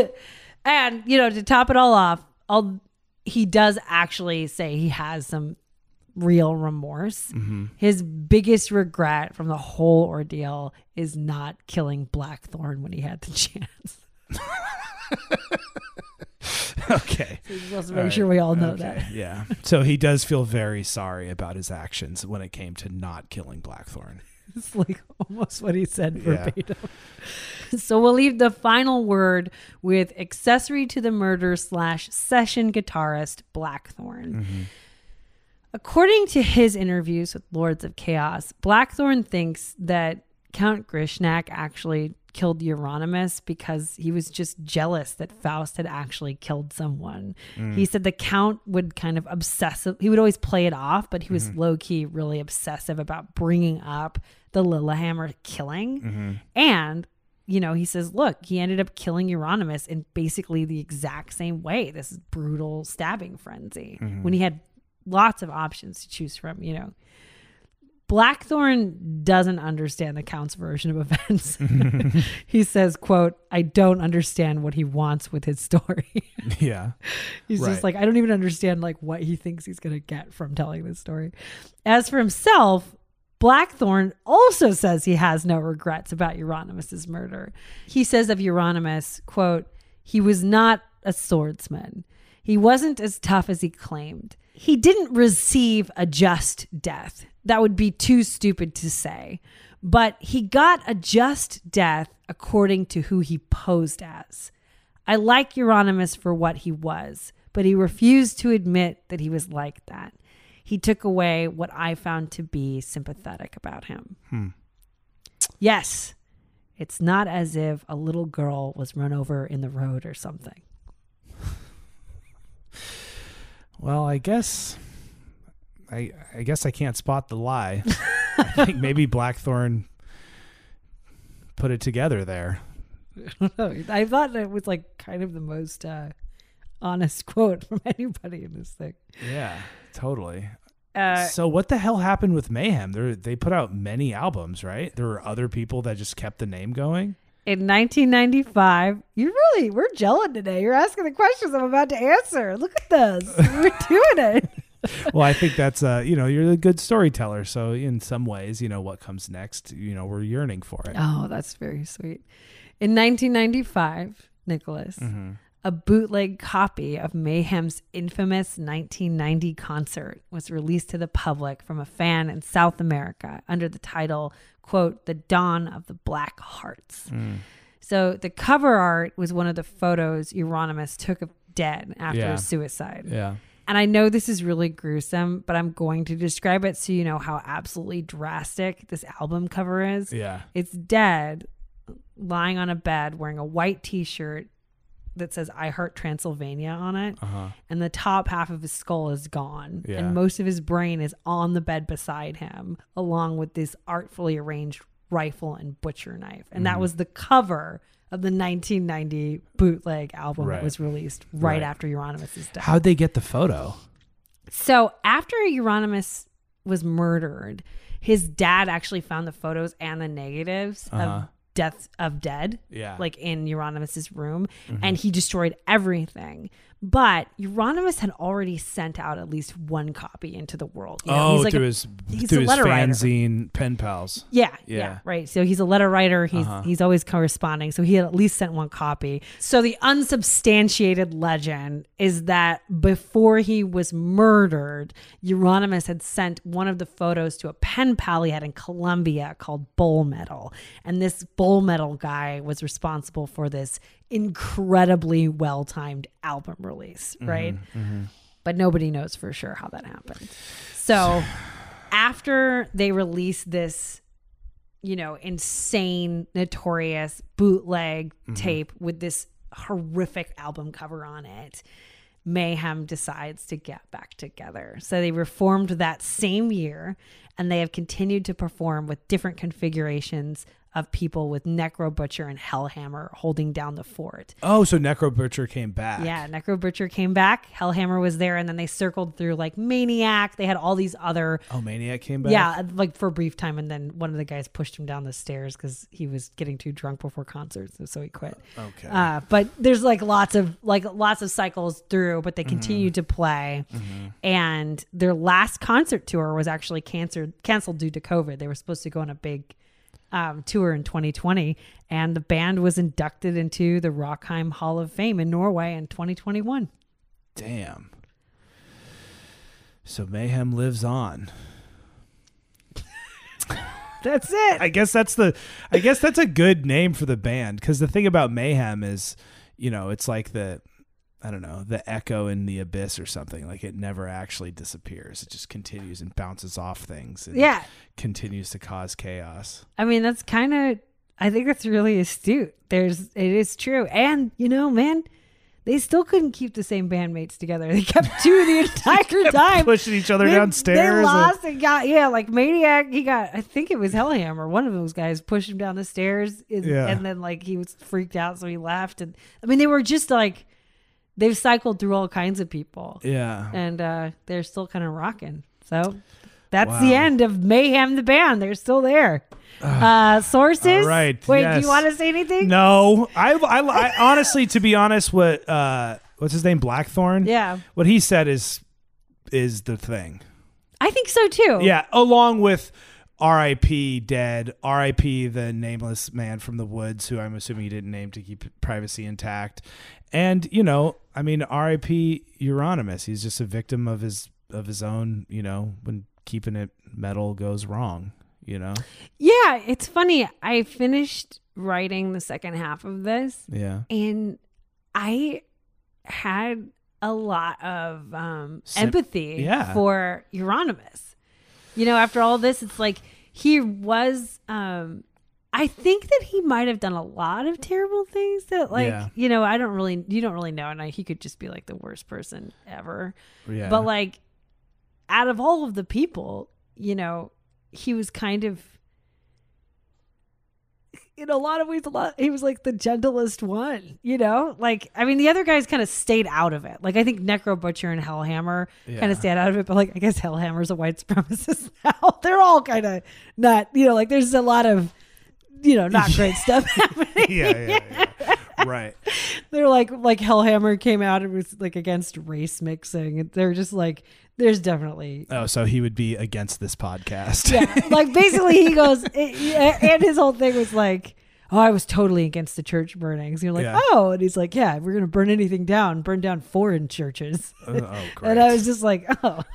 and, you know, to top it all off, I'll, he does actually say he has some real remorse. Mm-hmm. His biggest regret from the whole ordeal is not killing Blackthorn when he had the chance. Okay. So just wants to All make right. sure we all know Okay. that. Yeah. So he does feel very sorry about his actions when it came to not killing Blackthorn. It's like almost what he said Yeah. verbatim. So we'll leave the final word with accessory to the murder slash session guitarist Blackthorn. Mm-hmm. According to his interviews with Lords of Chaos, Blackthorn thinks that Count Grishnak actually killed Euronymous because he was just jealous that Faust had actually killed someone. Mm. He said the Count would kind of obsessive, he would always play it off, but he was Mm-hmm. low-key really obsessive about bringing up the Lillehammer killing. Mm-hmm. And, you know, he says, look, he ended up killing Euronymous in basically the exact same way. This brutal stabbing frenzy Mm-hmm. when he had lots of options to choose from, you know. Blackthorn doesn't understand the Count's version of events. He says, quote, I don't understand what he wants with his story. Yeah. He's Right. just like, I don't even understand like what he thinks he's going to get from telling this story. As for himself, Blackthorn also says he has no regrets about Euronymous' murder. He says of Euronymous, quote, he was not a swordsman. He wasn't as tough as he claimed. He didn't receive a just death. That would be too stupid to say. But he got a just death according to who he posed as. I like Euronymous for what he was, but he refused to admit that he was like that. He took away what I found to be sympathetic about him. Hmm. Yes, it's not as if a little girl was run over in the road or something. Well, I guess I I guess I can't spot the lie. I think maybe Blackthorn put it together there. I thought it was like kind of the most uh, honest quote from anybody in this thing. Yeah, totally. Uh, So what the hell happened with Mayhem? They they put out many albums, right? There were other people that just kept the name going. In nineteen ninety-five, you really, we're gelling today. You're asking the questions I'm about to answer. Look at this. We're doing it. Well, I think that's uh, you know, you're a good storyteller. So in some ways, you know, what comes next, you know, we're yearning for it. Oh, that's very sweet. In nineteen ninety-five, Nicholas, Mm-hmm. a bootleg copy of Mayhem's infamous nineteen ninety concert was released to the public from a fan in South America under the title, quote, The Dawn of the Black Hearts. Mm. So the cover art was one of the photos Euronymous took of Dead after Yeah. his suicide. Yeah. And I know this is really gruesome, but I'm going to describe it so you know how absolutely drastic this album cover is. Yeah. It's Dead lying on a bed wearing a white t-shirt that says I Heart Transylvania on it. Uh-huh. And the top half of his skull is gone. Yeah. And most of his brain is on the bed beside him, along with this artfully arranged rifle and butcher knife. And that Mhm. was the cover of the nineteen ninety bootleg album Right. that was released right, Right. after Euronymous' death. How'd they get the photo? So after Euronymous was murdered, his dad actually found the photos and the negatives Uh-huh. of death of Dead, Yeah. like in Euronymous' room, Mhm. and he destroyed everything. But Euronymous had already sent out at least one copy into the world. You know, oh, he's like through a- his he's through a his letter writer. fanzine pen pals. Yeah, yeah, Yeah. right. So he's a letter writer. He's Uh-huh. he's always corresponding. So he had at least sent one copy. So the unsubstantiated legend is that before he was murdered, Euronymous had sent one of the photos to a pen pal he had in Colombia called Bull Metal. And this Bull Metal guy was responsible for this incredibly well-timed album release, right? Mhm. But nobody knows for sure how that happened. So after they released this, you know, insane, notorious bootleg Mhm. tape with this horrific album cover on it, Mayhem decides to get back together. So they reformed that same year, and they have continued to perform with different configurations of people with Necro Butcher and Hellhammer holding down the fort. Oh, so Necro Butcher came back. Yeah, Necro Butcher came back. Hellhammer was there, and then they circled through like Maniac. They had all these other. Oh, Maniac came back. Yeah, like for a brief time, and then one of the guys pushed him down the stairs because he was getting too drunk before concerts, so he quit. Okay. Uh, but there's like lots of like lots of cycles through, but they continued to play. Mm-hmm. And their last concert tour was actually canceled canceled due to COVID. They were supposed to go on a big Um, tour in twenty twenty, and the band was inducted into the Rockheim Hall of Fame in Norway in twenty twenty-one. Damn. So Mayhem lives on. That's it. I guess that's the I guess that's a good name for the band, because the thing about Mayhem is, you know, it's like the I don't know, the echo in the abyss or something. Like it never actually disappears. It just continues and bounces off things and yeah. continues to cause chaos. I mean, that's kind of, I think that's really astute. There's, it is true. And, you know, man, they still couldn't keep the same bandmates together. They kept two the entire time. Pushing each other they, downstairs. They lost and got, yeah, like Maniac, he got, I think it was Hellhammer. One of those guys pushed him down the stairs. And, Yeah. and then like he was freaked out. So he left. And I mean, they were just like, they've cycled through all kinds of people. Yeah. And uh, they're still kind of rocking. So that's Wow. the end of Mayhem the band. They're still there. Uh, sources? All right. Wait, yes. do you want to say anything? No. I, I, I honestly, to be honest, what uh, what's his name? Blackthorn? Yeah. What he said is is the thing. I think so too. Yeah. Along with R I P dead, R I P the nameless man from the woods, who I'm assuming he didn't name to keep privacy intact. And, you know, I mean, R I P Euronymous. He's just a victim of his of his own, you know, when keeping it metal goes wrong, you know? Yeah, it's funny. I finished writing the second half of this. Yeah. And I had a lot of um, Sim- empathy yeah. for Euronymous. You know, after all this, it's like he was... Um, I think that he might have done a lot of terrible things that, like, Yeah. you know, I don't really, you don't really know. And I, he could just be like the worst person ever. Yeah. But like, out of all of the people, you know, he was kind of, in a lot of ways, a lot, he was like the gentlest one, you know? Like, I mean, the other guys kind of stayed out of it. Like, I think Necro Butcher and Hellhammer Yeah. kind of stayed out of it. But like, I guess Hellhammer's a white supremacist now. They're all kind of not, you know, like there's a lot of, you know, not great stuff happening. yeah, yeah, yeah. Right. They're like, like Hellhammer came out and was like against race mixing. And they're just like, there's definitely. Oh, so he would be against this podcast. Yeah. Like basically he goes, and his whole thing was like, oh, I was totally against the church burnings. And you're like, Yeah. oh, and he's like, yeah, if we're going to burn anything down, burn down foreign churches. Oh, oh, great. And I was just like, oh.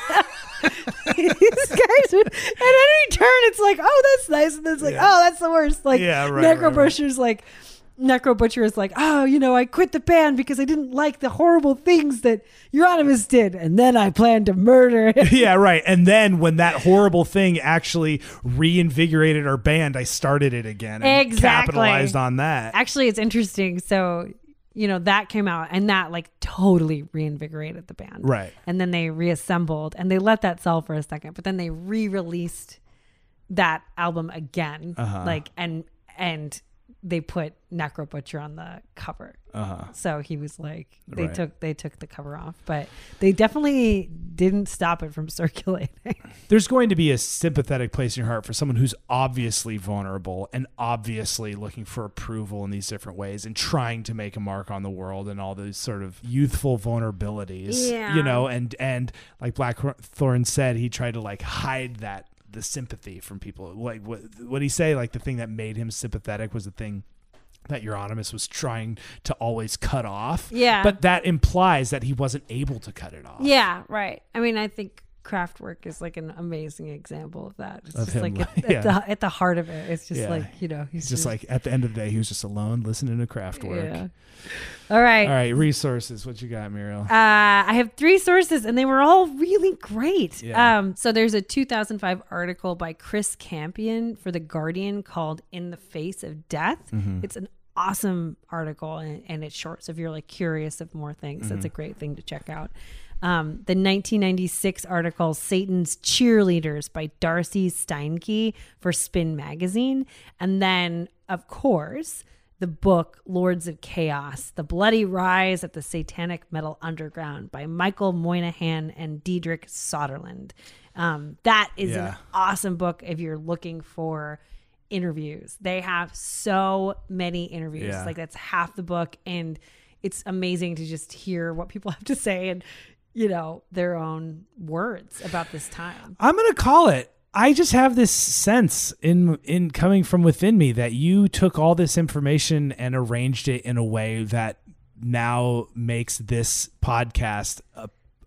These guys, at any turn, it's like, oh, that's nice, and then it's like, Yeah. oh, that's the worst. Like, Yeah, right, Necro right, right. Butcher's like, Necro Butcher is like, oh, you know, I quit the band because I didn't like the horrible things that Euronymous did, and then I planned to murder him. Yeah, right. And then when that horrible thing actually reinvigorated our band, I started it again and Exactly. capitalized on that. Actually, it's interesting. So, you know, that came out, and that like totally reinvigorated the band. Right. And then they reassembled, and they let that sell for a second, but then they re-released that album again, Uh-huh. like and and they put Necro Butcher on the cover. Uh-huh. So he was like, they Right. took they took the cover off, but they definitely didn't stop it from circulating. There's going to be a sympathetic place in your heart for someone who's obviously vulnerable and obviously looking for approval in these different ways and trying to make a mark on the world and all those sort of youthful vulnerabilities. Yeah. You know, and and like Blackthorn said, he tried to like hide that the sympathy from people. Like what what he say? Like the thing that made him sympathetic was the thing that Euronymous was trying to always cut off. Yeah. But that implies that he wasn't able to cut it off. Yeah, right. I mean, I think Kraftwerk is like an amazing example of that. It's Of just him, like at, yeah. at the at the heart of it, it's just Yeah. like, you know, he's It's just like at the end of the day, he was just alone listening to Kraftwerk. Yeah. All right. All right, resources. What you got, Muriel? Uh, I have three sources, and they were all really great. Yeah. Um, so there's a two thousand five article by Chris Campion for The Guardian called "In the Face of Death." Mm-hmm. It's an awesome article, and, and it's short. So if you're like curious of more things, Mm-hmm. that's a great thing to check out. Um, the nineteen ninety-six article "Satan's Cheerleaders" by Darcy Steinke for Spin Magazine, and then of course the book Lords of Chaos: The Bloody Rise at the Satanic Metal Underground by Michael Moynihan and Diedrich Soderlund. Um, that is Yeah. an awesome book if you're looking for interviews. They have so many interviews. Yeah. Like that's half the book, and it's amazing to just hear what people have to say and, you know, their own words about this time. I'm gonna call it. I just have this sense in in coming from within me that you took all this information and arranged it in a way that now makes this podcast a,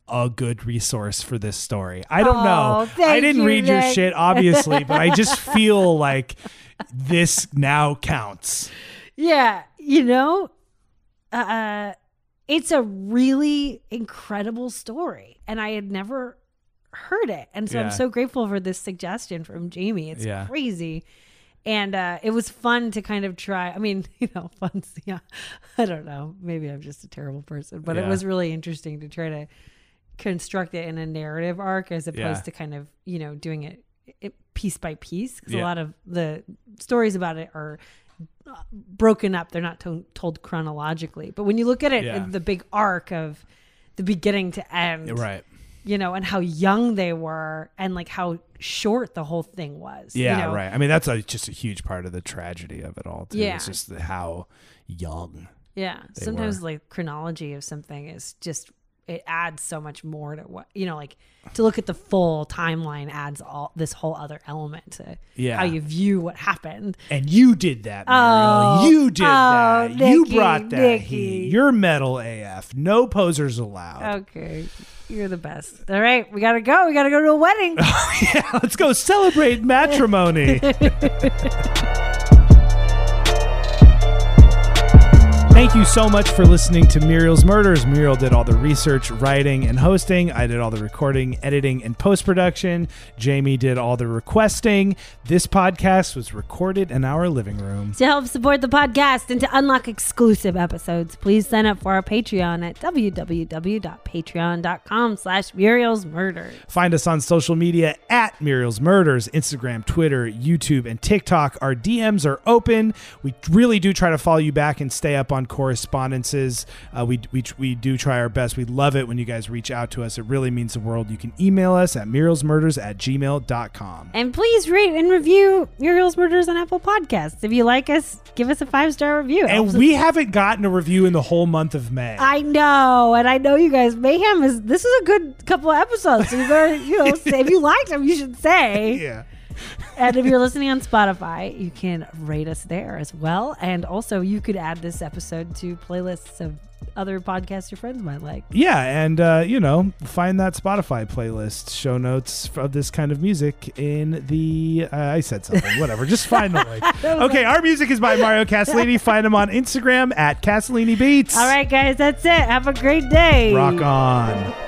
a good resource for this story. I don't Oh, know. thank I didn't you, read your Nick. shit, obviously, but I just feel like this now counts. Yeah, you know, uh, it's a really incredible story, and I had never heard it, and so Yeah. I'm so grateful for this suggestion from Jamie. It's Yeah. crazy, and uh, it was fun to kind of try. I mean, you know, fun. Yeah, I don't know. Maybe I'm just a terrible person, but it Yeah. was really interesting to try to construct it in a narrative arc as opposed Yeah. to kind of, you know, doing it, it piece by piece, because Yeah. a lot of the stories about it are broken up. They're not to- told chronologically, but when you look at it, Yeah. the big arc of the beginning to end, Right. you know, and how young they were and like how short the whole thing was. Yeah, you know? right. I mean, that's a, just a huge part of the tragedy of it all, too. Yeah. It's just the- how young. Yeah. They Sometimes were. like chronology of something is just, it adds so much more to what, you know, like to look at the full timeline adds all this whole other element to Yeah. how you view what happened. And you did that, Muriel. Oh, you did oh, that. you Nikki, brought that Nikki. heat. You're metal A F. No posers allowed. Okay. You're the best. All right. We got to go. We got to go to a wedding. Yeah, let's go celebrate matrimony. Thank you so much for listening to Muriel's Murders. Muriel did all the research, writing, and hosting. I did all the recording, editing, and post-production. Jamie did all the requesting. This podcast was recorded in our living room. To help support the podcast and to unlock exclusive episodes, please sign up for our Patreon at www.patreon.com slash Muriel's Murders. Find us on social media at Muriel's Murders, Instagram, Twitter, YouTube, and TikTok. Our D Ms are open. We really do try to follow you back and stay up on correspondences. Uh, we, we we do try our best. We love it when you guys reach out to us. It really means the world. You can email us at murielsmurders at gmail dot com. And please rate and review Muriel's Murders on Apple Podcasts. If you like us, give us a five-star review. It And helps us- we haven't gotten a review in the whole month of May. I know, and I know you guys. Mayhem is. This is a good couple of episodes. So you better, you know, say, if you liked them, you should say. yeah. And if you're listening on Spotify, you can rate us there as well. And also, you could add this episode to playlists of other podcasts your friends might like. Yeah, and, uh, you know, find that Spotify playlist, show notes of this kind of music in the... Uh, I said something. Whatever. Just find the link. Okay, our music is by Mario Castellini. Find him on Instagram at Castellini Beats. All right, guys, that's it. Have a great day. Rock on.